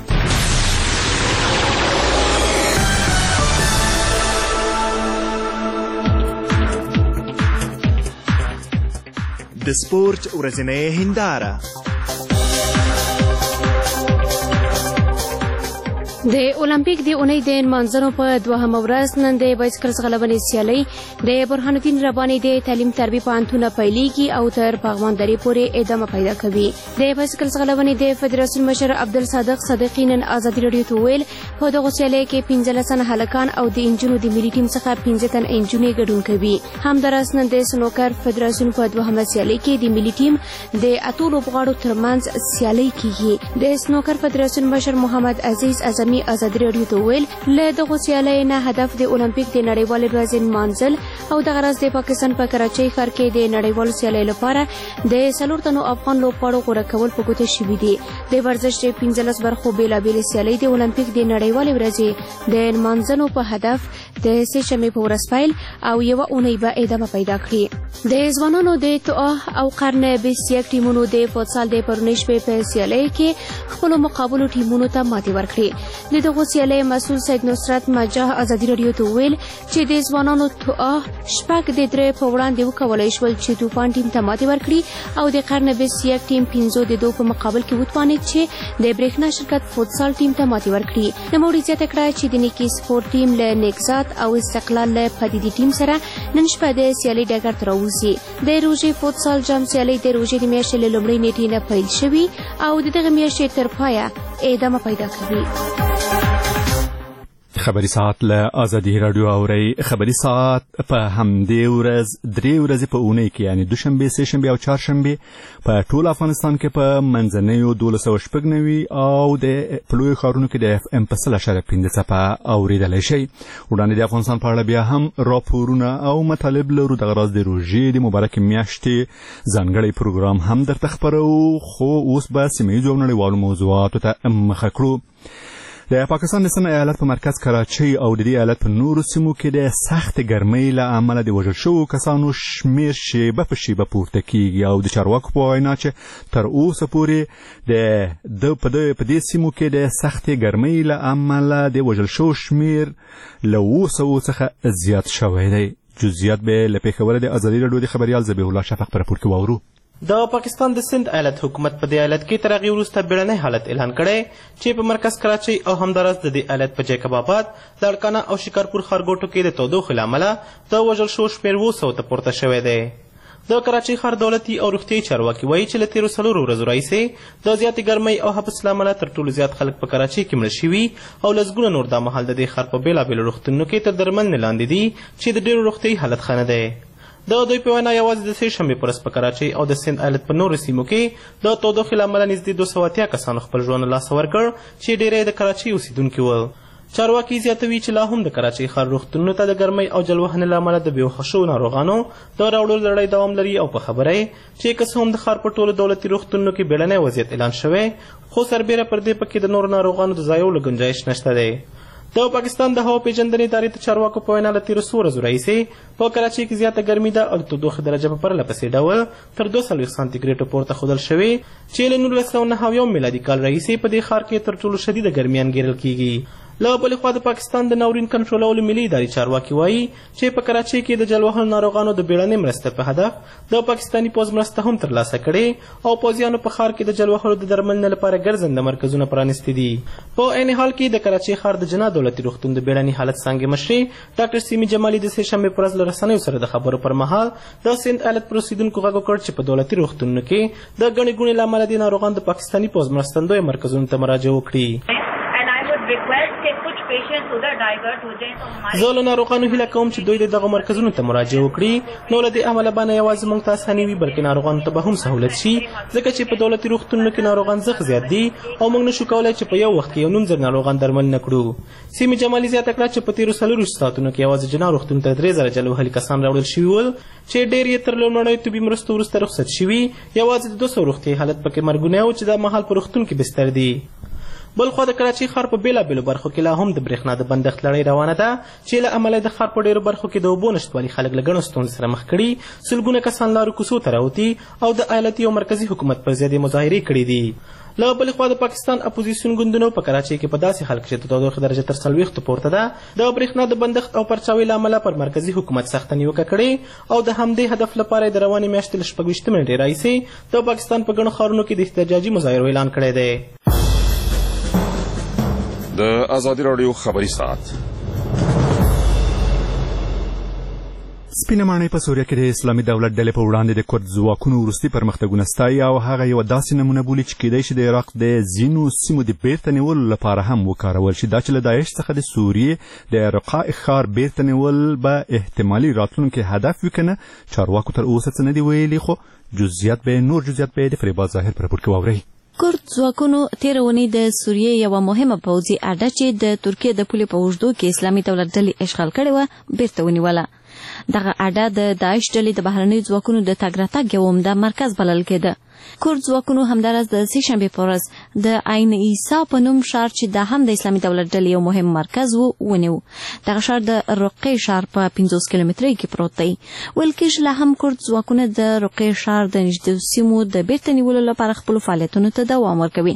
د سپورت ورځنۍ هنداره. د اولمپیک د اونۍ د نمانځنو په دوهمه ورځ نن د بایسکل ځغلونې سیالۍ د برهان الدین رباني د تعلیم تربیه پوهنتونه پیلیږي او تر پغمان درې پورې ادامه پیدا کوي. د بایسکل ځغلونې د فدراسیون مشر عبدالصادق صدیقي نن ازادي راډیو ته ویل په دغه سیالۍ کې 15 تن هلکان او د انجونو د ملي ټیم څخه 15 تن انجونې ګډون کوي. همداراز نن د سنوکر فدراسیون په دوهمه سیالۍ کې د ملي ټیم د اتو لوبغاړو ترمنځ سیالۍ کیږي. د سنوکر فدراسیون مشر محمد عزیز اعظمي ازادي راډیو ته ویل له دغه سیالۍ نه هدف د اولمپیک د نړیوالې ورځې نمانځل او دغه ورځ د پاکستان په کراچۍ ښار کې د نړیوالو سیالیو لپاره د 4 تنو افغان لوبغاړو غوره کول په ګوته شوي دي. د ورزش د 15 برخو بېلابېلې سیالۍ د اولمپیک د نړیوالې ورځې د نمانځنو په هدف د سه‌شنبې په ورځ پیل او یوه اونۍ به ادامه پیدا کړي. د ځوانانو د تواه او قرن 21 ټیمونو د فوتسال د پرونۍ شپې په سیالۍ کې خپلو مقابلو ټیمونو ته ماتې ورکړې. د دغه سیالۍ مسؤل سید نصرت مجاح ازادي راډیو ته ویل چې د ځوانانو تواه شپږ د 3 په وړاندې وکولای شول چې توپان ټیم ته ماتې ورکړي او د قرن 21 ټیم 5 د 2 په مقابل کې وتوانید چې د برېښنا شرکت فوتسال ټیم ته ماتې ورکړي. نوموړي زیاته کړه چې د نیکي سپورت ټیم له نکزات او استقلال له پدیدي ټیم سره نن شپه د سیالۍ ډګر ته راوځي. د روژې فوتسال جام سیالۍ د روژې د میاشتې له لومړۍ نیټې نه پیل شوي او د دغه میاشتې تر پایه ادامه پیدا کوي. خبری ساعت له ازادي راډیو اوري. خبری ساعت په همدې ورځ 3 ورځې په اونۍ کې یعنی دوشنبه، سه‌شنبه او چهارشنبه په ټول افغانستان کې په منځنیو 1290 او د پلوي ښارونو کې د FM په 0.5 څپه اوریدلای شي. وړاندې د افغانستان په اړه بیا هم راپورونه او مطالب لرو. د غراض د روژې د مبارک میاشتې ځانګړی پروګرام هم درته خبرو، خو اوس به سیمه‌ییزو او نړیوالو موضوعاتو ته مخه کړو. د پاکستان د سن ایالت په مرکز کراچۍ او د دې ایالت په نورو سیمو کې د سخت ګرمۍ له امله د وژل شوو کسانو شمېر شیبه په شیبه پورته کیږي او د چارواکو په وینا چې تر اوسه پورې په دې سیمو کې د سختې ګرمۍ له امله د وژل شوو شمېر له 200 څخه زیات شوی دی. جزئیات به له پېښوره د ازادي راډیو د خبریال ذبیح الله شفق په راپور کې واورو. د پاکستان د سند ایالت حکومت په دې ایالت کې تر هغې وروسته بیړنی حالت اعلان کړی چې په مرکز کراچۍ او همداراز د دې ایالت په جیکب آباد، لاړکانه او شکارپور ښارګوټو کې د تودوخې له امله د وژل شوو شمېر 700 ته پورته شوی دی. د کراچۍ ښار دولتي او روغتیایي چارواکي وایي چې له تېرو 4 ورځو راهیسې د زیاتې ګرمۍ او حبس له امله تر ټولو زیات خلک په کراچۍ کې مړه شوي او لسګونه نور دا مهال د دې ښار په بېلابېلو روغتونونو کې تر درملنې لاندې دي چې د ډېرو روغتیایي حالت ښه نه دی. د دوی په وینا یوازې د سې شنبې په ورځ په کراچۍ او د سند ایالت په نورو سیمو کې د تودوخې له امله نږدې 280 کسانو خپل ژوند له لاسه ورکړ چې ډېری د کراچۍ اوسېدونکي ول. چارواکي زیاتوي چې لا هم د کراچۍ ښار روغتونونو ته د ګرمۍ او جلوهنې له امله د بېهوښه شوو ناروغانو د راوړلو لړۍ دوام لري او په خبره چې که څه هم د ښار په ټولو دولتي روغتونونو کې بیړنی وضعیت اعلان شوی، خو سربیره پر دې پکې د نورو ناروغانو د ځایولو گنجایش نشته دی. د پاکستان د هوا پیژندنې ادارې د چارواکو په وینا له تېرو 4 ورځو راهیسې په کراچۍ کې زیاته ګرمي ده او د تودوخې درجه په پرله پسې ډول تر 240 سانتي پورته ښودل شوې چې له 1999 میلادي کال راهیسې په دې ښار کې تر ټولو شدیده ګرمي انګیرل کیږي. له بلې خوا د پاکستان د ناورین کنټرولولو ملي ادارې چارواکي وایي چې په کراچۍ کې د جلوهل ناروغانو د بیړنۍ مرستې په هدف د پاکستاني پوځ مرسته هم ترلاسه کړې او پوځیانو په ښار کې د جلوهلو د درملنې لپاره ګرځنده مرکزونه پرانیستي دي. په عین حال کې د کراچۍ ښار د جناح دولتي روغتون د بیړني حالت څانګې مشرې ډاکټر سیمي جمالي د سې شنبې په ورځ له رسنیو سره د خبرو پر مهال د سند ایالت پر اوسېدونکو غږ وکړ چې په دولتي روغتونونو کې د ګڼې ګوڼې له امله دې ناروغان د پاکستاني پوځ مرستندویه مرکزونو ته مراجعه وکړي. زه له ناروغانو هیله کوم چې دوی د دغه مرکزونو ته مراجعه وکړي، نو له دې امله به نه یوازې موږ ته اساني وي بلکې ناروغانو ته به هم سهولت شي، ځکه چې په دولتي روغتونونو کې ناروغان زغ زیات دي او موږ نشو کولی چې په یو وخت کې 19 ناروغان درملنه کړو. سیمې جمالي زیاته کړه چې په تېرو 4 ساعتونو کې یوازې جناح روغتون ته 3000 جلوهلي کسان راوړل شوي ول چې ډېر یې تر لومړنیو طبي مرستو وروسته رخصت شوي، یوازې د 200 روغتیایي حالت پکې مرګونی و چې دا مهال په روغتون کې بستر دي. بل خوا د کراچۍ ښار په بېلابېلو برخو کې لا هم د برېښنا د بندښت لړۍ روانه ده چې له امله د ښار په ډېرو برخو کې د اوبو نشتوالي خلک له ګڼو ستونزو سره مخ کړي، سلګونه کسان لارو کوڅو ته راوتي او د ایالتي او مرکزي حکومت پر ضد مظاهرې کړي دي. له بلې خوا د پاکستان اپوزیسیون ګوندونو په کراچۍ کې په داسې حال کې چې د تودوخې درجه تر 40 پورته ده د برېښنا د بندښت او پرچاوۍ له امله پر مرکزي حکومت سخته نیوکه کړې او د همدې هدف لپاره د روانې میاشتې له 26 نیټې راهیسې د پاکستان په ګڼو ښارونو کې د احتجاجي مظاهرو اعلان کړی دی. د ازادي راډیو خبري ساعت. سپینه ماڼۍ په سوریه کې د اسلامي دولت ډلې په وړاندې د کورد ځواکونو وروستي پرمختګونه ستایي او هغه یوه داسې نمونه بولي چې کیدای شي د عراق د ځینو سیمو د بیرته نیولو لپاره هم وکارول شي. دا چې له داعش څخه د سوریې د رقاع ښار بیرته نیول به احتمالي راتلونکي هدف وي که نه، چارواکو تر اوسه څه نه دي ویلي، خو نور جزئیات به د فریبا ظاهر په راپور کې واورئ. کورد ځواکونو تېره اونۍ د سوریې یوه مهمه پوځي اډه چې د ترکیې د پولې په اوږدو کې اسلامي دولت ډلې اشغال کړې وه بیرته ونیوله. دغه اډه د داعش ډلې د بهرنیو ځواکونو د تګ راتګ یو عمده مرکز بلل کېده. کورد ځواکونو همداراز د سې شنبې په ورځ د عین عیسی په نوم ښار چې دا هم د اسلامي دولت ډلې یو مهم مرکز و ونیو. دغه ښار د رقې ښار په 50 کیلومترۍ کې پروت دی. ویل کېږي لا هم کورد ځواکونه د رقې ښار د نږدې سیمو د بیرته نیولو لپاره خپلو فعالیتونو ته دوام ورکوي.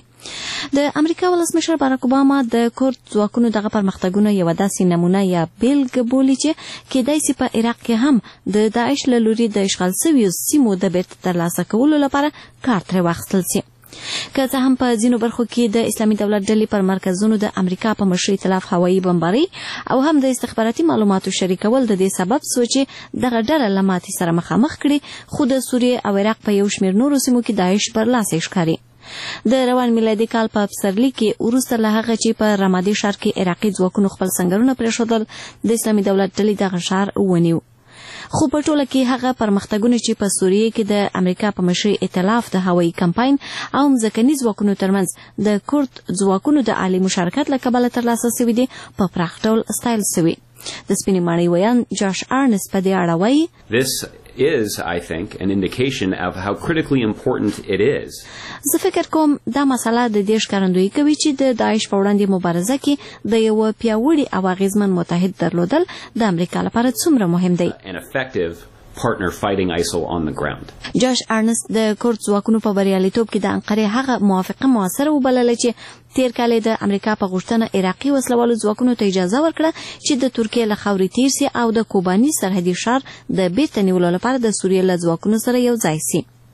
د امریکا ولسمشر باراک اوباما د کورد ځواکونو دغه پرمختګونه یوه داسې نمونه یا بیلګه بولي چې کیدای سي په عراق کې هم د داعش له لوري د اشغال شویو سیمو د بیرته ترلاسه کولو لپاره کار ترې واخیستل سي. که څه هم په ځینو برخو کې د اسلامي دولت ډلې پر مرکزونو د امریکا په مشرۍ اطلاف هوایي بمبارۍ او هم د استخباراتي معلوماتو شریکول د دې سبب سو چې دغه ډله له ماتې سره مخامخ کړي، خو د سوریې او عراق په یو شمېر نورو سیمو کې داعش برلاسي ښکاري. د روان میلادي کال په پسرلي کې وروسته له هغه چې په رمادي ښار کې عراقي ځواکونو خپل سنګرونه پرېښودل، د اسلامي دولت ډلې دغه ښار ونیو. خو په ټوله کې هغه پرمختګونه چې په سوریې کې د امریکا په مشرۍ ائتلاف د هوایي کمپاین او ځمکني ځواکونو ترمنځ د کورد ځواکونو د عالي مشارکت له کبله ترلاسه سوي دي په پراخ ډول ستایل سوي. د سپینې ماڼۍ ویان جاش آرنس په دې اړه وایي is, I think, an indication of how critically important it is. زه فکر کوم دا مسله د دې ښکارندویي کوي چې د داعش په وړاندې مبارزه کې د یوه پیاوړي او اغیزمن متحد درلودل د امریکا لپاره څومره مهم دی. An effective partner fighting ISIL on the ground. جاش آرنس د کورد ځواکونو په بریالیتوب کې د انقرې هغه موافقه موثره وبلله چې تیر کال د امریکا په غوښتنه عراقي وسلوالو ځواکونو ته اجازه ورکړه چې د ترکیې له خاورې تیر سي او د کوباني سرحدي ښار د بیرته نیولو لپاره د سوریې له ځواکونو سره یو ځای سي.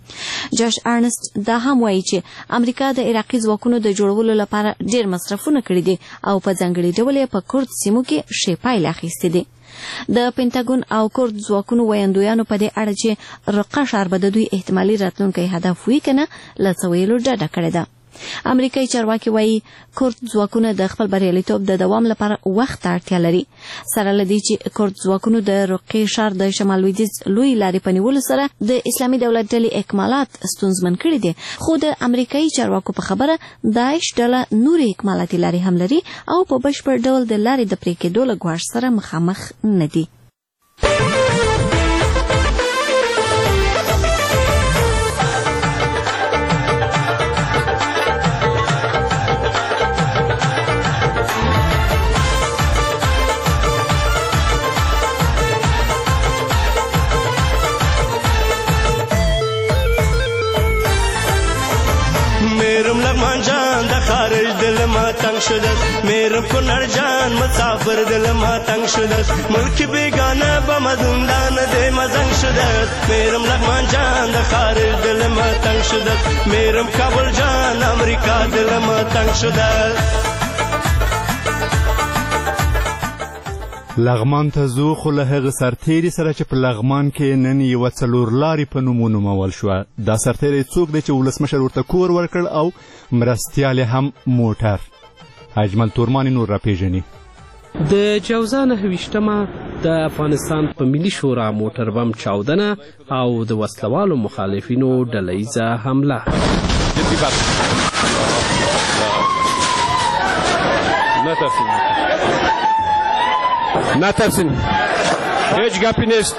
جاش ارنست دا هم وایي چې امریکا د عراقي ځواکونو د جوړولو لپاره ډېر مصرفونه کړي دي او په ځانګړي ډول یې په کورد سیمو کې ښې پایلې اخیستې دي. د پینټاګون او کورد ځواکونو ویاندویانو په دې اړه چې رقه ښار به د دوی احتمالي راتلونکی هدف وي که نه له څه ویلو ډډه کړې ده. امریکایي چارواکي وایي کورد ځواکونه د خپل بریالیتوب د دوام لپاره وخت ته اړتیا لري. سره له دې چې کورد ځواکونو د رقې ښار د شمال لویدیځ لوی لارې په نیولو سره د اسلامي دولت ډلې اکمالات ستونزمن کړي دي، خو د امریکایي چارواکو په خبره داعش ډله نورې اکمالاتي لارې هم لري او په بشپړ ډول د لارې د پرې کېدو له ګواښ سره مخامخ نه دي. تنگ شده میرم کنر جان مسافر دل ما تنگ شده ملک بیگانه با مزندان ده مزنگ شده میرم لغمان جان ده خارج دل ما تنگ شده میرم کابل جان امریکا دل ما تنگ شده. لغمان ته ځو خو له هغه سرتیري سره چې په لغمان کې نن یوه څلور لارې په نوم ونومول شوه. دا سرتیری څوک دی چې ولسمشر ورته کور ورکړ او مرستیال هم موټر. اجمل تورمانی نور را پیژني. د جوزا 29 د افغانستان په ملي شورا موټر بم چاودنه او د وسلوالو مخالفینو ډلهیزه حمله. نترسین هیچ گپی نیست،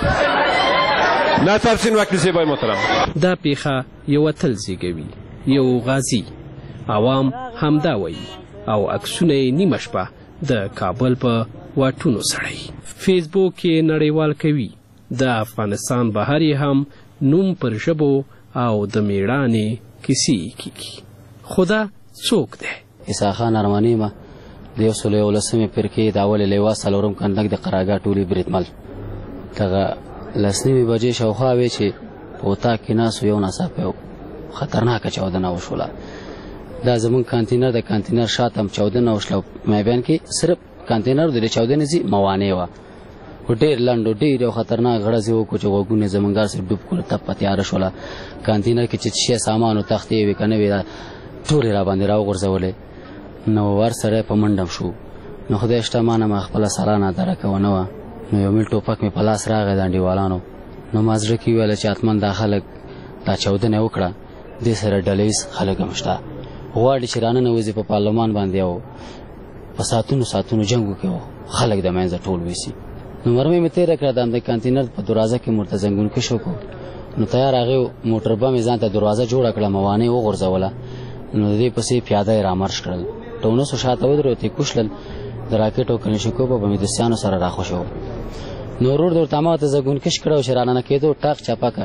نترسین وکیل زیبای محترم. دا پیښه یو اتل زیږوي، یو غازی. عوام همدا وایي او عکسونه یې نیمه شپه د کابل په واټونو سړی فیسبوک کې نړیوال کوي. د افغانستان بهر یې هم نوم پر ژبو او د میړانې کیسې کیږي. خو دا څوک دی؟ عیسی خان ارماني ما د 111 فرقې د اول لیوا څلورم کندک د قراګاه ټولي بریدمل دغه 9 بجې شاوخوا وې چې په اتاق کې ناست یو ناڅاپه خطرناکه چاودنه وشوله. دا زمون کانتینر د کانتینر شاته هم چاودنه وشوله. میبان کې صرف کانتینر د چاودنې زی موانع وه. ډېر لنډ او ډېر خطرناک غړزې وکړو چې غوږونه زمونږ سره ډوب کړل. تپه تیاره شوله. کانتینر کې چې شی سامان او تختې وې که نه وې ټولې را باندې راوغورځولې. نو ورسره په منډم شو. نو خدای شته مانه ما خپله سالانه درکه ونه وه. نو یو میل ټوپک مې په لاس راغی د انډیوالانو. نو ما زړه کې ویله چې حتما دا خلک دا چاودنه وکړه، دې سره ډلهیز خلک هم شته غواړي چې راننوځي په پارلمان باندې او په ساعتونو جنګ وکړي او خلک د منځه ټول ویسي. نو مرمۍ مې تېره کړه د کانتینر په دروازه کې ورته زنګون کش وکړو. نو تیار هغې موټر بم یې ځان ته دروازه جوړه کړه، موانع وغورځوله. نو د دې پسې پیاده یې رامرش کړل. ټونسو شاته ودرېدو ته یې کوشلل. د راکټ او کلشنکوف په میدوسیانو سره راخوشو. نو ورور د ورته ما ته زنګون کش کړه او چې راننه کېدو ټاق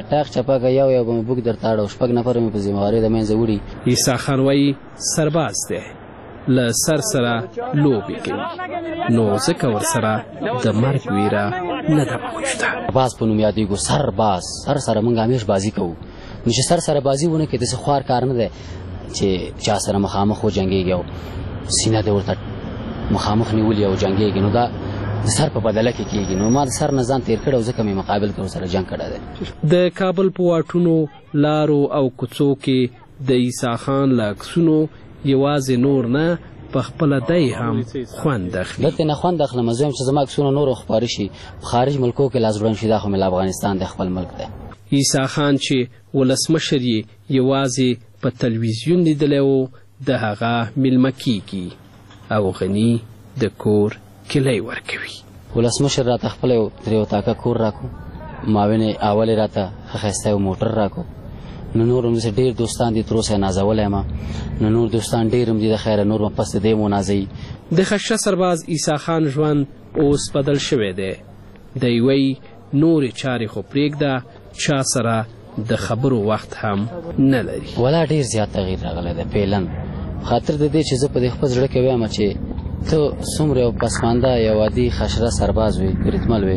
چپاکه یو به مې بوک درته اړ او 6 نفر مې په ذمهوارۍ د منځه وړي. عیسی خان وایي سرباز دی، له سر سره لوبې کوي، نو ځکه ورسره د مرګ ویره نه ده پوښته. باز په نوم یادېږو، سرباز. سره موږ همیش بازي کوو. نو چې سره بازي ونه کړي داسې خوار کار نه دی چې چا سره مخامخ وجنګېږي او سینه دې ورته مخامخ نیولي او جنګېږي. نو دا د سر په بدله کې کېږي. نو ما د سر نه ځان تېر کړی او ځکه مې مقابل کړو سره جنګ کړی دی. د کابل په واټونو، لارو او کوڅو کې د عیسی خان له عکسونو یوازې نور نه په خپله دی هم خوند اخلي. دلته نه خوند اخلم، زه یم چې زما عکسونه نور خپاره شي په خارج ملکو کې لاس ګړن شي. دا خو مې افغانستان د خپل ملک دی. عیسی خان چې ولسمشر یې یوازې په تلویزیون لیدلی و، د هغه میلمه کیږي او غني د کور کلی ورکوي. ولسمشر راته خپل یو درې اتاقه کور راکو. معاون اول راته ښایسته یو موټر راکو. نو نور هم داسې ډېر دوستان دي، تر اوسه یې نازولی یم. نو نور دوستان ډېر هم دي، د خیره نور به پس د دې منازوي. د خشه سرباز عیسی خان ژوند اوس بدل شوی دی. دی وایي نورې چارې خو پرېږده، چا سره د خبرو وخت هم نه لري. ولا ډېر زیات تغییر راغلی دی فعلا. خاطر د دې چې زه په دې خپل زړه کې وایم چې ته څومره یو پسمانده یو عادي خشره سرباز وې، بریدمل وې،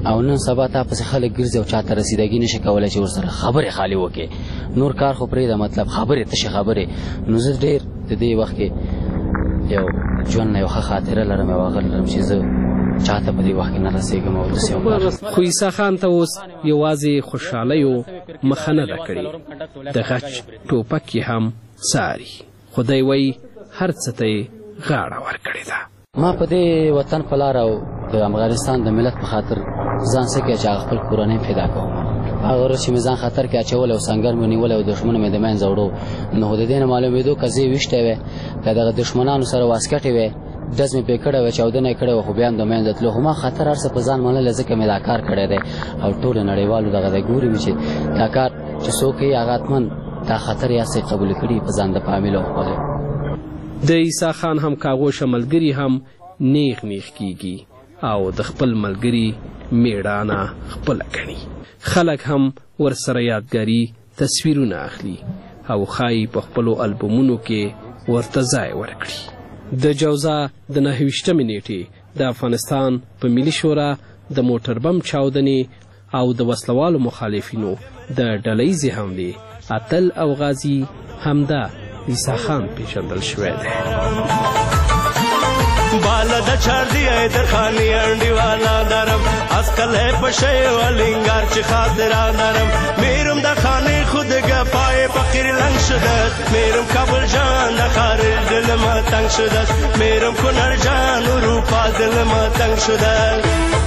او نن سبا تا پسې خلک ګرځي او چاته رسیدګي نشي کولای چې ورسره خبرې خالي وکړي. نور کار خو پرېږده، مطلب خبرې تشې خبرې. نو زه ډېر د دې وخت کې یو ژوند نه یو ښه خاطره لرم او هغه لرم چې زه چاته په دې وخت کې نه رسېږم او داسې یو. خو عیسی خان ته اوس یوازې خوشحالیو مخه نه ده کړې، د غچ ټوپک یې هم څاري. خدای وایي هر څه ته یې غاړه ورکړې ده. ما په دې وطن په لاره او د افغانستان د ملت په خاطر ځان څه کې چې خپل کورنۍ پیدا کوم. هغه ورځ چې مې ځان خطر کې اچولی او سنګر مې نیولی او دښمن مې د منځه وړو، نو د دې نه معلومېدو که زه یې ویشتی وی، که دغه دښمنانو سره واسکټې وی، ډز مې پرې کړی وی، چاودنه یې کړی وه، خو بیا هم د منځه تلو. خو ما خطر هر څه په ځان منلی، ځکه مې دا کار کړی دی او ټولو نړیوالو دغه دی ګوري مې چې دا کار چې څوک یې هغه حتمن دا خطر یې هسې قبول کړي په ځان د پامل او خپلې. د عیسی خان هم کاغوشه ملګري هم نیغ نیغ کیږي او د خپل ملګري میړانه خپله ګڼي. خلک هم ورسره یادګاري تصویرونه اخلي او ښایي په خپلو البومونو کې ورته ځای ورکړي. د جوزا د 29 نیټې د افغانستان په ملي شورا د موټر بم چاودنې او د وسلوالو مخالفینو د ډلهیزې حملې اتل او غازي همدا عیسی خان پیژندل شوی دی. بالا د چار دی در خانی انډی والا درم اسکل ہے پشه ولنګار چې خاطر درم میرم د خانه خود گپای فقیر لنګ شدت میرم کابل جان د خارج دل ما تنگ شدت میرم کنر جان اروپا دل ما تنگ شدت.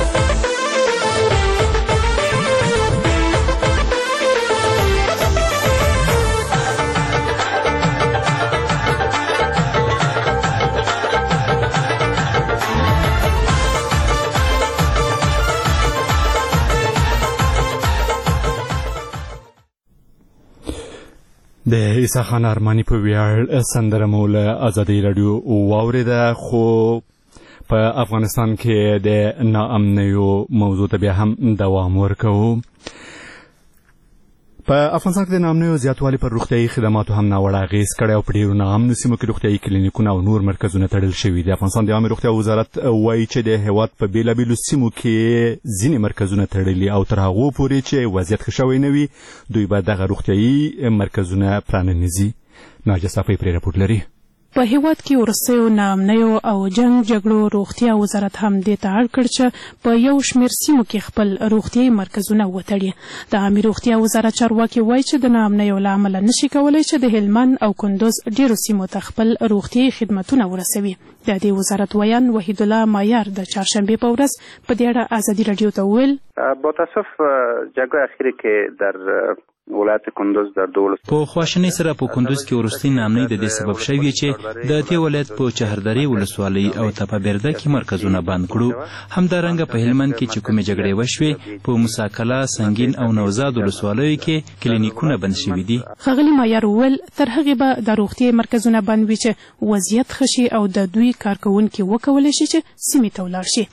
د عیسی خان ارماني په ویاړ سندره مو له ازادۍ راډیو واورېده. خو په افغانستان کې د ناامنیو موضوع ته بیا هم دوام ورکوو. په افغانستان کې د ناامنیو زیاتوالی پر روغتیایي خدماتو هم ناوړه اغېز کړی او په ډېرو ناامنو سیمو کې روغتیایي کلینیکونه او نور مرکزونه تړل شوي دي. افغانستان د عامې روغتیا وزارت وایي چې د هېواد په بېلابېلو سیمو کې ځینې مرکزونه تړلي او تر هغو پورې چې وضعیت ښه شوی نه وي دوی به دغه روغتیایي مرکزونه پراننځي. ناجیه صافۍ پرې راپورټ لري. په هیواد کې وروستیو ناامنیو او جنگ جګړو روغتیا وزارت هم دې ته اړ کړ چې په یو شمېر سیمو کې خپل روغتیایي مرکزونه وتړي. د عامې روغتیا وزارت چارواکي وایي چې د ناامنیو له امله نشي کولی چې د هلمند او کندوز ډېرو سیمو ته خپل روغتیایي خدمتونه ورسوي. د دې وزارت ویان وحید الله مایار د چهارشنبې په ورځ په دې اړه ازادي راډیو ته وویل: با تاسف جګړه اخیری کې در ولایت کندوز در دولت په خواشنۍ سره په کندوز کې وروستۍ ناامنۍ د دې سبب شوې چې د دې ولایت په چهردرې ولسوالۍ او تپهبرده کې مرکزونه بند کړو. همدارنګه په هلمند کې چې کومې جګړې وشوې په موساکلا، سنگین او نوزاد ولسوالیو کې کلینیکونه بند شوي دي. ښاغلي مایار وویل تر هغې به د روغتیایي مرکزونه بند وي چې وضعیت ښه شي او د دوی کارکوونکي وکولی شي چې سیمې ته ولاړ شي.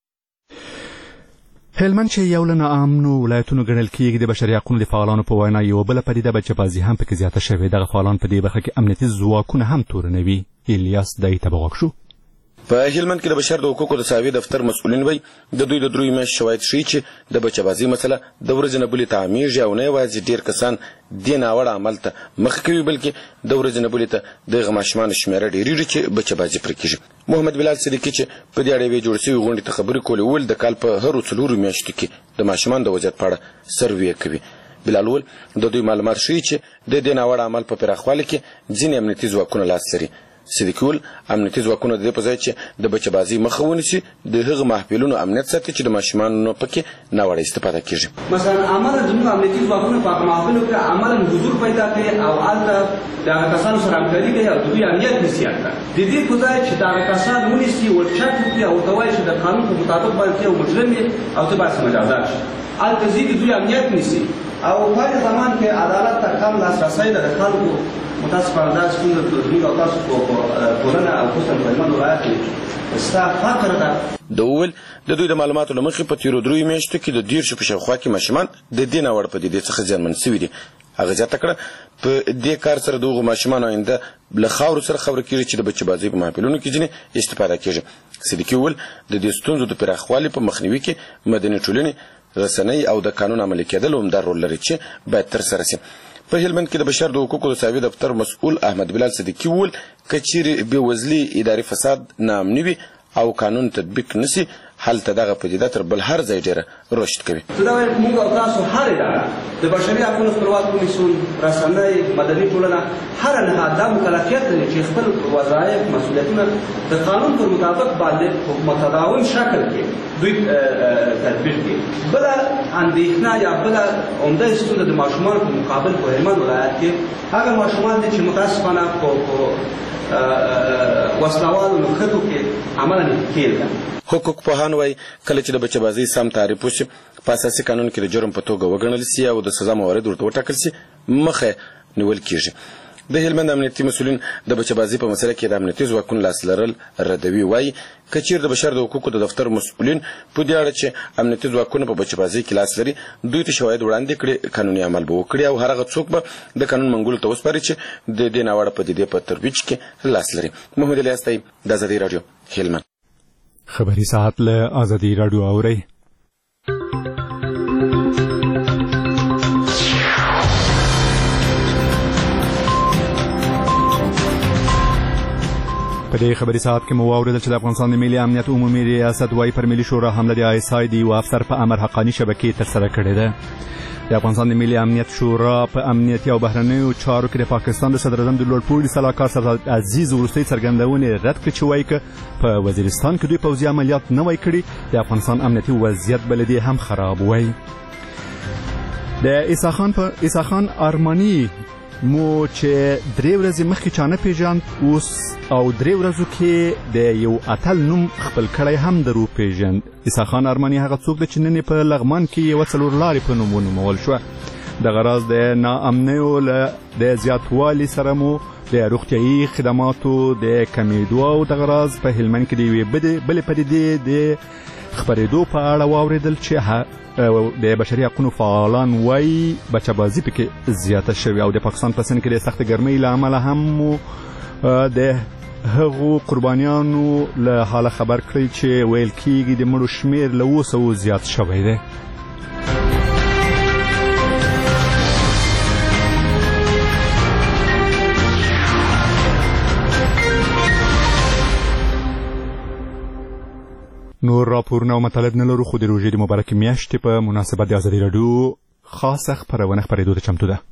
هلمند چې یو له ناامنو ولایتونو ګڼل کېږي د بشري حقونو د فعالانو په وینا یوه بله پدیده بچه‌بازي هم پکې زیاته شوې. دغه فعالان په دې برخه کې امنیتي ځواکونه هم تورنوي. الیاس دای ته به غوږ شو. په هلمند کې د بشر د حقوقو د ساوي دفتر مسؤلین وایي د دوی د 3 میاشتو شواهد ښیي چې د بچه‌بازي مسله د ورځې نه بلې ته عامېږي او نه یوازې ډېر کسان دې ناوړه عمل ته مخه کوي بلکې د ورځې نه بلې ته دغه ماشومانو شمېره ډېرېږي چې بچه‌بازي پرې کېږي. محمد بلال صدیقي چې په دې اړه یوې جوړ شوې غونډې ته خبرې کولې وویل د کال په هرو 4 میاشتو کې د ماشومانو د وضعیت په اړه سروې کوي. بلال وویل د دوی معلومات ښیي چې د دې ناوړه عمل په پراخوالي کې ځینې امنیتي ځواکونه لاس لري. صدیقي وویل امنیتي ځواکونه د دې په ځای چې د بچه‌بازي مخه ونیسي د هغه محفلونو امنیت ساتي چې د ماشومانو پکې ناوړه استفاده کېږي. مثلا عملاً زموږ امنیتي ځواکونه په محفلو کې عملاً حضور پیدا کوي او هلته د هغه کسانو سره همکاري کوي او د دوی امنیت نیسي. هلته د دې په ځای چې د هغه کسان ونیسي ورچک وکړي او ورته وایي چې د قانون په مطابق باندې یو مجرم یې او ته باید مجازات شي. هلته ځي د دوی امنیت نیسي او په هر زمان کې عدالت ته کم لاسرسی ده د خلکو. متاسفانه دا ستونزه زموږ او تاسو په ټولنه او خصوصا په هلمند ولایت کې ستا فقر ده. د وویل د دوی د معلوماتو له مخې په تېرو 3 میاشتو کې د 10 په شاوخوا کې ماشومان د دې ناوړه پدیدې څخه زیانمن شوي دي. هغه زیاته کړه په دې کار سره د هغو ماشومانو آینده له خاورو سره خبره کېږي چې د بچه‌بازۍ په محفلونو کې ځینې استفاده کېږي. صدیقي وویل د دې ستونزو د پراخوالي په مخنیوي کې مدني ټولنې رسنۍ او د قانون عملي کېدل هم دا رول لري چې باید ترسره شي. په هلمند کې د بشر د حقوقو د ساوي دفتر مسؤل احمد بلال صدیقي وویل که چیرې بېوزلي اداري فساد ناامني وي او قانون تطبیق نشي هلته دغه پدیده تر بل هر ځای ډېره رشد کوي. دا وایم موږ او تاسو هر اداره د بشري حقوقو خپلواک کمیسیون رسنۍ مدني ټولنه هر نهاد دا مکلفیت لري چې خپل وظایف مسؤلیتونه د قانون پر مطابق باندې په متداول شکل کې دوی تطبیق کړي. بله اندېښنه یا بله عمده ستونزه د ماشومانو په مقابل په هلمند ولایت کې هغه ماشومان دي چې متاسفانه په وسلوالو نښتو کې عملا کېل ده. حقوق پوهان وایي کله چې د بچه‌بازۍ سم تعریف وشي په اساسي قانون کې د جرم په توګه وګڼل سي او د سزا موارد ورته وټاکل سي مخه نیول کېږي. د هلمند امنیتي مسؤلین د بچه‌بازۍ په مسله کې د امنیتي ځواکونو لاس لرل ردوي وایي که چیرې د بشر د حقوقو د دفتر مسؤلین په دې اړه چې امنیتي ځواکونه په بچه‌بازۍ کې لاس لري دوی ته شواهد وړاندې کړي قانوني عمل به وکړي او هر هغه څوک به د قانون منګولو ته وسپاري چې د دې ناوړه پدیدې په ترویج کې لاس لري. محمد علي استای د ازادي راډیو هلمند. خبری ساعت له ازادي راډیو اوري. په دې خبري ساعت کې مو واوریدل چې د افغانستان د ملي امنیت عمومي ریاست وايي پر ملي شورا حمله د ISID او افسر په امر حقاني شبکې ترسره کړې ده. د افغانستان د ملي امنیت شورا په امنیتي او بهرنیو چارو کې د پاکستان د صدر اعظم د لوړپوړي سلاکار سردار عزیز وروستۍ څرګندونې رد کړې چې وایي که په وزیرستان کې دوی پوځي عملیات نه وای کړي د افغانستان امنیتي وضعیت به له دې هم خراب وای. د عیسی خان ارماني مو چې 3 ورځې مخکې چا نه پیژاند اوس او 3 ورځو کې د یو اتل نوم خپل کړی هم درو پیژند. عیسی خان ارماني هغه څوک دی چې نن په لغمان کې یوه څلورلارې په نوم ونومول شوه. دغه راز د ناامنیو د زیاتوالي سره مو د روغتیایي خدماتو د کمیدو او دغه راز په هلمند کې د یوې بلې پدیدې د خپرېدو په اړه واورېدل چې د بشري حقوقو فعالان وایي بچه‌بازي پکې زیاته شوې او د پاکستان په سند کې د سخت ګرمۍ له امله هم د هغو قربانیانو له حاله خبر کړی چې ویل کېږي د مړو شمیر له 200 زیات شوی دی. نور راپورونه او مطالب نه لرو خو د روژې د مبارکې میاشتې په مناسبت د ازادي راډیو خاصه خپرونه خپرېدو ته چمتو ده.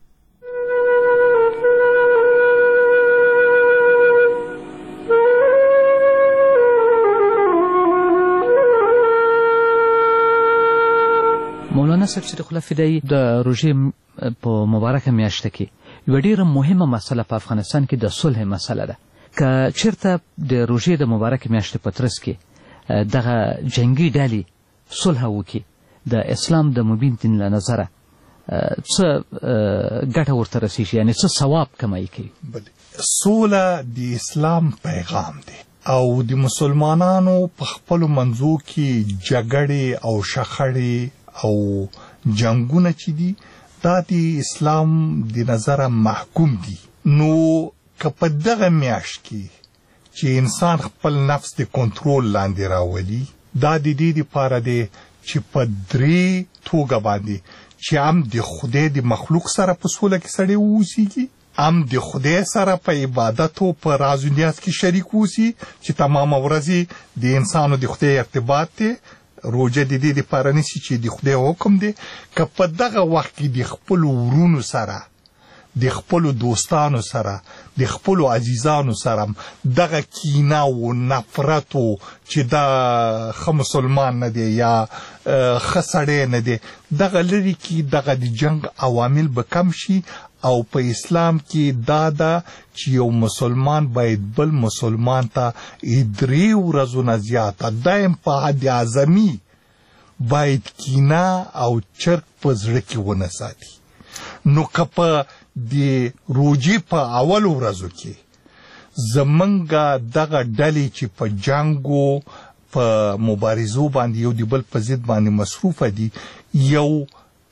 مولانا صاحب صدیق الله فدایي د روژې په مبارکه میاشته کې یوه ډېره مهمه مسله په افغانستان کې د صلح مسله ده. که چېرته د روژې د مبارکې میاشتې په ترڅ کې دغه جنگي ډلې صلح وکړي د اسلام د مبین دین له نظره څه ګټه ورته رسیږي یعنې څه ثواب کمایي کوي؟ سوله د اسلام پیغام دی او د مسلمانانو په خپلو منځو کې جګړې او شخړې او جنګونه چې دي دا د اسلام د نظره محکوم دي. نو که په دغه میاشت کې چې انسان خپل نفس د کنټرول لاندې راولي دا د دې لپاره دی چې په 3 توګه باندې چې هم د خدای د مخلوق سره په سوله کې سړی اوسیږي هم د خدای سره په عبادت او په راز و نیاز کې شریک اوسي چې تمام ورځې د انسانو د خدای ارتباط دی. روژه د دې لپاره نیسي چې د خدای حکم دی که په دغه وخت کې د خپلو ورونو سره د خپلو دوستانو سره د خپلو عزیزانو سره دغه کینه او نفرت چې دا ښه مسلمان نه دی یا ښه سړی نه دی دغه لرې کې دغه د جنگ عوامل به کم شي او په اسلام کې دا ده چې یو مسلمان باید بل مسلمان ته 3 ورځو نه زیاته دایم په حد اعظمي باید کینه او چرک په زړه کې ونه ساتي. نو که په د روژې په اول ورځو کې زمونږ دغه ډلې چې په جنګو په مبارزو باندې یو د بل په ضد باندې مصروفه دي یو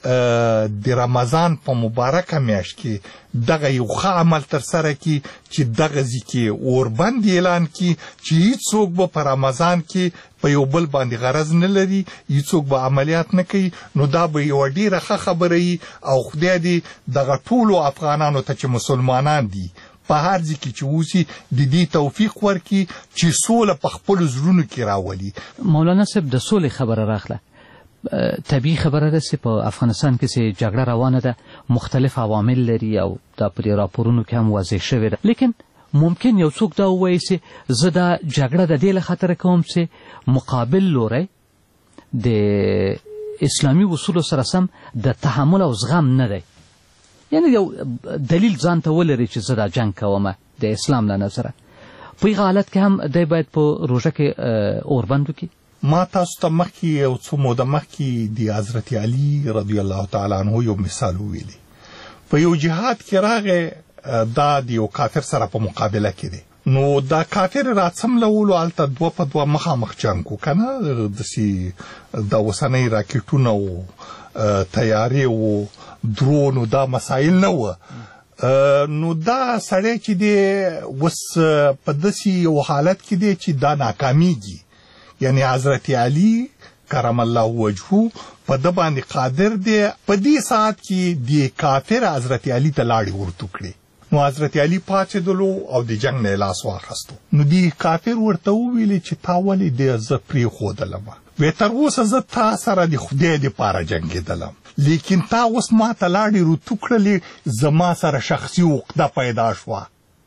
د رمضان په مبارکه میاشت کې دغه یو ښه عمل ترسره کړي چې دغه ځای کې اوربند اعلان کړي چې هیڅوک به په رمضان کې په یو بل باندې غرض نه لري، هیڅوک به عملیات نه کوي. نو دا به یوه ډېره ښه خبره وي او خدای دې دغه ټولو افغانانو ته چې مسلمانان دي په هر ځای کې چې اوسي د دې توفیق ورکړي چې سوله په خپلو زړونو کې راولي. مولانا صاحب د سولې خبره راغله، طبیعي خبره ده چې په افغانستان کې چې جګړه روانه ده مختلف عوامل لري او دا په دې راپورونو کې هم واضح شوی ده، لیکن ممکن یو څوک دا ووایي چې زه دا جګړه د دې له خاطره کوم چې مقابل لوری د اسلامي اصولو سره سم د تحمل او زغم نه دی، یعنی یو دلیل ځان ته ولري چې زه دا جنګ کومه د اسلام له نظره. په هغه حالت کې هم دی باید په روژه کې اوربند وکړي. ما تاسو ته مخکې یو څو موده مخکې د حضرت علي رضی الله تعالی عنه یو مثال وویلی. په یو جهاد کې راغی، دا د یو کافر سره په مقابله کې دی. نو دا کافر راڅملولو هلته دوه په دوه مخامخ جنګ و که نه، داسې د اوسنۍ راکټونه و، تیارې و، درون و، دا مسایل نه وه. نو دا سړی چې دی اوس په داسې یو حالت کې دی چې دا ناکامیږي، یعنی حضرت علی کرم الله وجهه په د باندې قادر دی په دې ساعت کې د کافر حضرت علی ته لاړې ورته کړې. نو حضرت علی پاڅېدلو او د جنګ نه لاس واخیستو. نو د کافر ورته وویلې چې تا ولې دې زه پرېښودلم، وی تر اوسه زه تا سره د خدای دپاره جنګېدلم، لیکن تا اوس ما ته لاړې روتو کړلې، زما سره شخصي عقده پیدا شوه.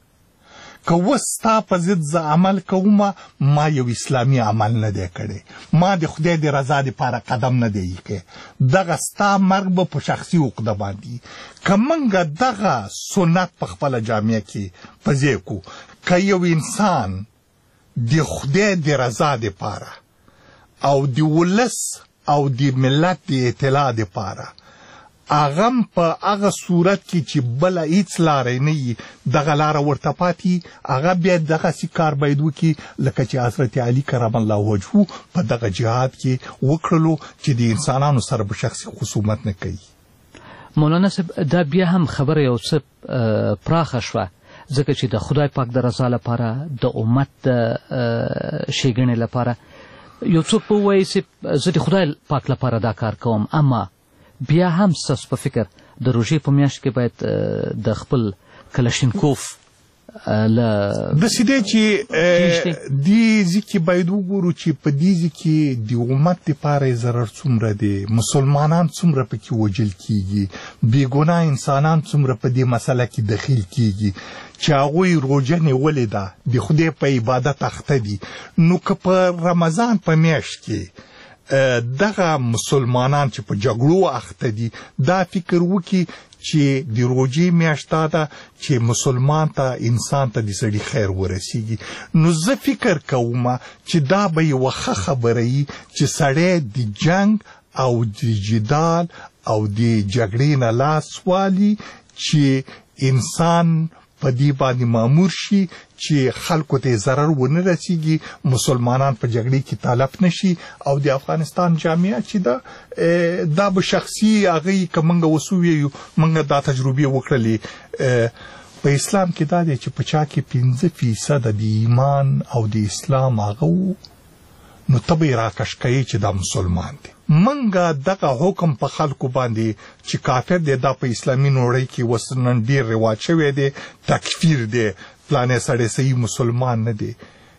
که اوس ستا په ضد زه عمل کوم، ما یو اسلامي عمل نه دی کړی، ما د خدای د رضا دپاره قدم نه دی ایښی، دغه ستا مرګ به په شخصي عقده باندې. که موږ دغه سنت په خپله جامعه کې په ځای کړو، که یو انسان د خدای د رضا دپاره او د ولس او د ملت د اطلاع دپاره اغم په هغه صورت کې چې بله هیڅ لاره نه وي دغه لاره ورته پاتې، هغه بیا دغسې کار باید وکړي لکه چې حضرت علي کرم الله وجهه په دغه جهاد کې وکړلو چې د انسانانو سره به شخصي خصومت نه کوي. مولانا صاحب دا بیا هم خبره یو څه پراخه شوه، ځکه چې د خدای پاک د رضا لپاره، د امت د ښېګڼې لپاره یو څوک به ووایي چې زه د خدای پاک لپاره دا کار کوم، اما بیا هم ستاسو په فکر د روژې په میاشت کې باید د خپل کلشینکوف داسې دی چې دې ځای کې باید وګورو چې په دې ځای کې د امت دپاره ضرر څومره دی، مسلمانان څومره پکې وژل کېږي، بېګناه انسانان څومره په دې مسله کې دخیل کېږي چې هغوی روژه نیولې ده، د خدای په عبادت اخته دي. نو که په رمضان په میاشت کې دغه مسلمانان چې په جګړو اخته دي دا فکر وکړي چې د روژې میاشت دا ده چې مسلمان ته انسان ته د سړي خیر ورسیږي، نو زه فکر کوم چې دا به یوه ښه خبره وي چې سړی د جنګ او د جدال او د جګړې نه لاس والي، چې انسان په دې باندې مامور شي چې خلکو ته ضرر ونه رسیږي، مسلمانان په جګړې کې تلف نشي، او د افغانستان جامعه چې دا به شخصي هغې که موږ اوس ووایو موږ دا تجربې وکړلې. په اسلام کې دا دی چې په چا کې 5% د ایمان او د اسلام هغه نو ته به یې راکش کوې چې دا مسلمان دی. منګه دغه حکم په خلکو باندې چې کافر دی دا په اسلامي نړۍ کې اوس نن ډېر رواج شوی دی، تکفیر دی، فلانی سړی صحیح مسلمان نه دی.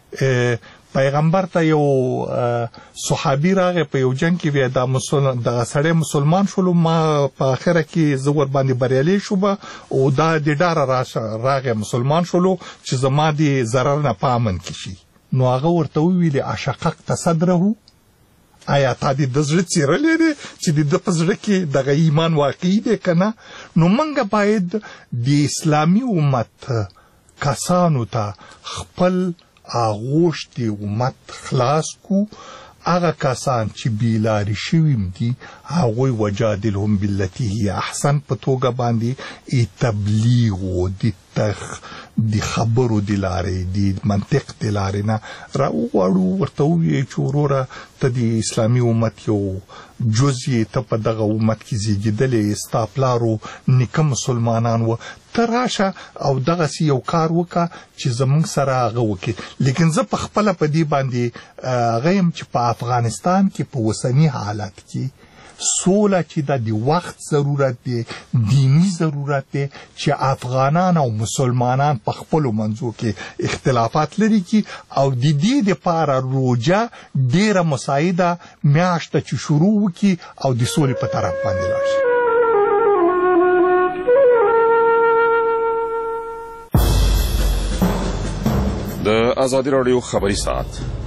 پیغمبر ته یو صحابي راغی په یو جنګ کې، وی دغه سړی مسلمان شولو، ما په آخره کې زه ور باندې بریالی شوم او دا د ډاره راغی مسلمان شولو چې زما د ضرر نه په امن کې شي. نو هغه ورته وویلې اشققت صدره، آیا تا د زړه څیرلی دی چې د ده په زړه کې دغه ایمان واقعي دی که نه؟ نو موږ باید د اسلامي امت کسانو ته خپل آغوش د امت خلاص کو، هغه کسان چې بیلارې شوي دي هغوی وجادلهم بالتي هي احسن په توګه باندې تبلیغ و د د خبرو د لارې د منطق د لارې نه راوغواړو ورته ووایو چې وروره ته د اسلامي امت یو جز یې ته په دغه امت کې زیږېدلې ستا پلارو نیکه مسلمانان و ته راشه او دغسې یو کار وکړه چې زموږ سره هغه وکړي لیکن زه په خپله په دې باندې هغه یم چې په افغانستان کې په اوسني حالت کې سوله چې د وخت ضرورت دی دینی ضرورت دی چې افغانان او مسلمانان په خپلو منځو کې اختلافات لري کی او د دې دپاره روژه ډیره مساعده میاشته چې شروع وکړي او د سولې په طرف باندې لاړ شي. د ازادي راډیو خبري ساعت